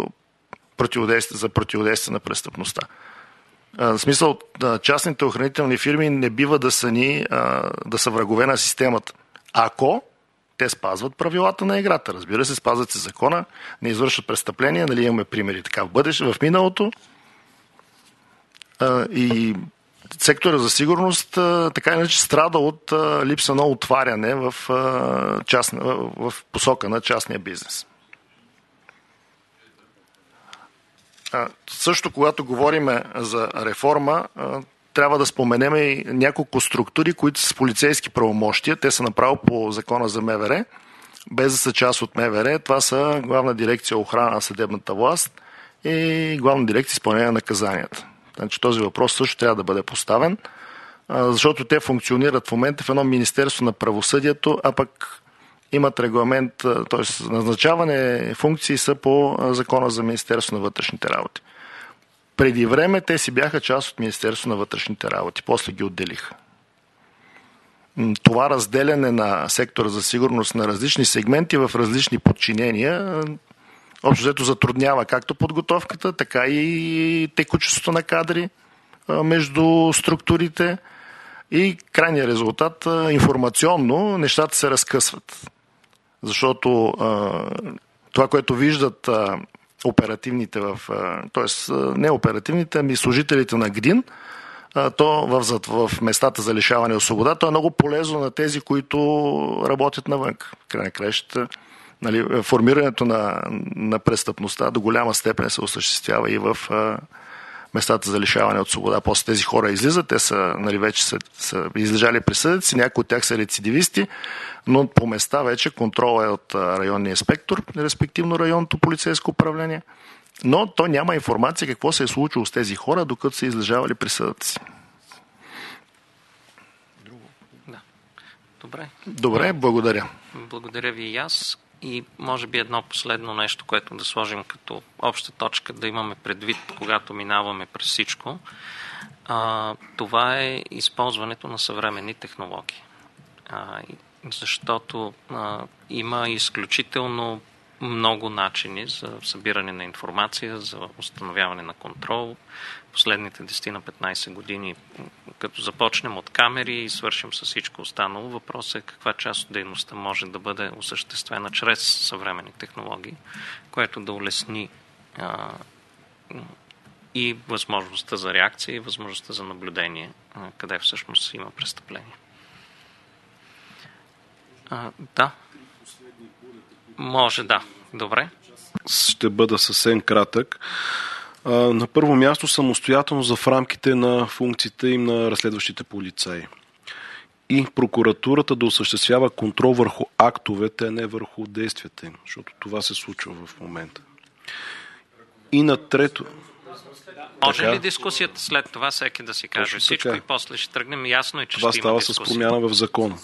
за противодействие на престъпността. В смисъл, частните охранителни фирми не бива да са врагове на системата, ако те спазват правилата на играта. Разбира се, спазват се закона, не извършват престъпления, имаме примери така в миналото. И сектора за сигурност така иначе страда от липса на отваряне в посока на частния бизнес. Също, когато говорим за реформа, трябва да споменем и няколко структури, които са с полицейски правомощия. Те са направо по закона за МВР, без да са част от МВР. Това са Главна дирекция охрана на съдебната власт и Главна дирекция изпълнение на наказанията. Значи този въпрос също трябва да бъде поставен, защото те функционират в момента в едно Министерство на правосъдието, а пък имат регламент, т.е. назначаване функции са по закона за Министерство на вътрешните работи. Преди време те си бяха част от Министерство на вътрешните работи, после ги отделиха. Това разделяне на сектора за сигурност на различни сегменти в различни подчинения общо взето затруднява както подготовката, така и текучеството на кадри между структурите и крайният резултат информационно нещата се разкъсват. Защото това, което виждат оперативните т.е. не оперативните, ами служителите на ГДИН, то в местата за лишаване от свобода, то е много полезно на тези, които работят навън. Край на краищата, формирането на престъпността до голяма степен се осъществява и в местата за лишаване от свобода. После тези хора излизат, те са, вече са излежали присъдици, някои от тях са рецидивисти, но по места вече контрол е от районния инспектор, респективно районното полицейско управление, но то няма информация какво се е случило с тези хора, докато са излежавали присъдата си. Добре, благодаря. Благодаря ви и аз. И може би едно последно нещо, което да сложим като обща точка, да имаме предвид, когато минаваме през всичко. Това е използването на съвременни технологии. Защото има изключително много начини за събиране на информация, за установяване на контрол. Последните 10 на 15 години, като започнем от камери и свършим с всичко останало, въпросът е каква част от дейността може да бъде осъществена чрез съвременни технологии, което да улесни и възможността за реакция, и възможността за наблюдение, къде всъщност има престъпление. Да. Може, да. Добре. Ще бъда съвсем кратък. На първо място самостоятелност в рамките на функциите им на разследващите полицаи. И прокуратурата да осъществява контрол върху актовете, а не върху действията им, защото това се случва в момента. И на трето... Може ли дискусията след това всеки да си каже всичко и после ще тръгнем? Ясно е, че това ще има дискусия. Това става с промяна в закона.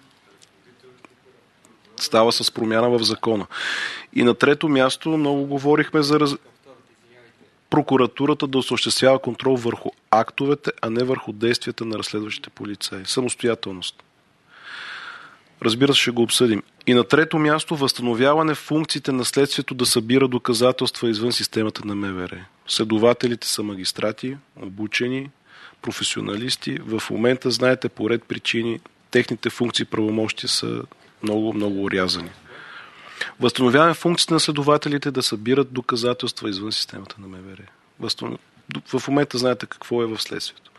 Става с промяна в закона. И на трето място много говорихме за прокуратурата да осъществява контрол върху актовете, а не върху действията на разследващите полицаи. Самостоятелност. Разбира се, ще го обсъдим. И на трето място възстановяване функциите на следствието да събира доказателства извън системата на МВР. Следователите са магистрати, обучени, професионалисти. В момента, знаете, по ред причини, техните функции и правомощия са много, много урязани. Възстановяване функциите на следователите да събират доказателства извън системата на МВР. В момента знаете какво е в следствието.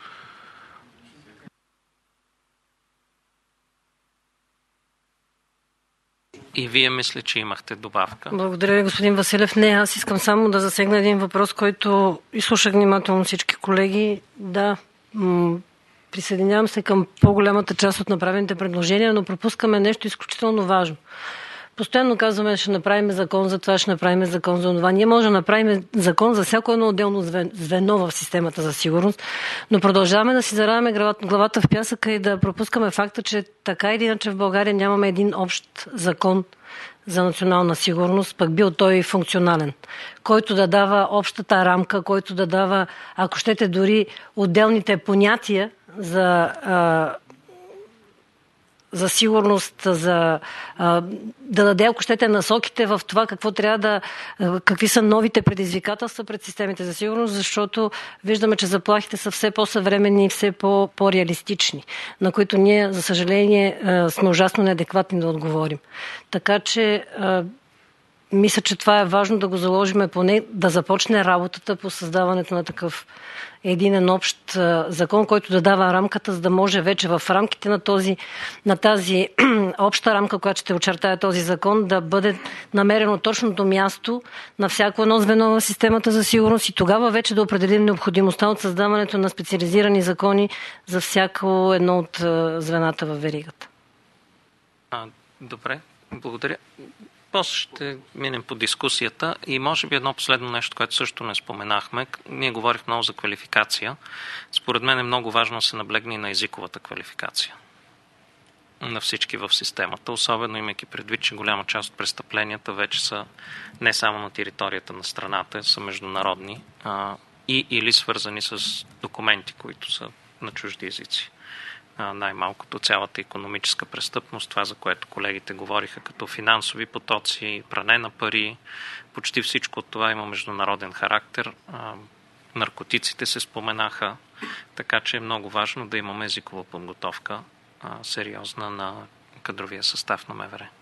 И вие мисля, че имахте добавка. Благодаря ви, господин Василев. Не, аз искам само да засегна един въпрос, който изслушах внимателно всички колеги. Да, присъединявам се към по-голямата част от направените предложения, но пропускаме нещо изключително важно. Постоянно казваме, ще направим закон за това, ще направим закон за това. Ние може да направим закон за всяко едно отделно звено в системата за сигурност, но продължаваме да си заравяме главата в пясъка и да пропускаме факта, че така или иначе в България нямаме един общ закон за национална сигурност, пък бил той функционален, който да дава общата рамка, който да дава, ако щете, дори отделните понятия за сигурност, да даде, ако щете, насоките в това какви са новите предизвикателства пред системите за сигурност, защото виждаме, че заплахите са все по-съвременни и все по-реалистични, на които ние, за съжаление, сме ужасно неадекватни да отговорим. Така че мисля, че това е важно да го заложим, поне да започне работата по създаването на такъв единен общ закон, който да дава рамката, за да може вече в рамките на тази обща рамка, която ще очертая този закон, да бъде намерено точното място на всяко едно звено в системата за сигурност и тогава вече да определим необходимостта от създаването на специализирани закони за всяко едно от звената във веригата. Добре, благодаря. После ще минем по дискусията и може би едно последно нещо, което също не споменахме. Ние говорих много за квалификация. Според мен е много важно да се наблегне на езиковата квалификация на всички в системата, особено имайки предвид, че голяма част от престъпленията вече са не само на територията на страната, са международни или свързани с документи, които са на чужди езици. Най-малкото цялата икономическа престъпност, това за което колегите говориха като финансови потоци, пране на пари, почти всичко от това има международен характер. Наркотиците се споменаха, така че е много важно да имаме езикова подготовка сериозна на кадровия състав на МВР.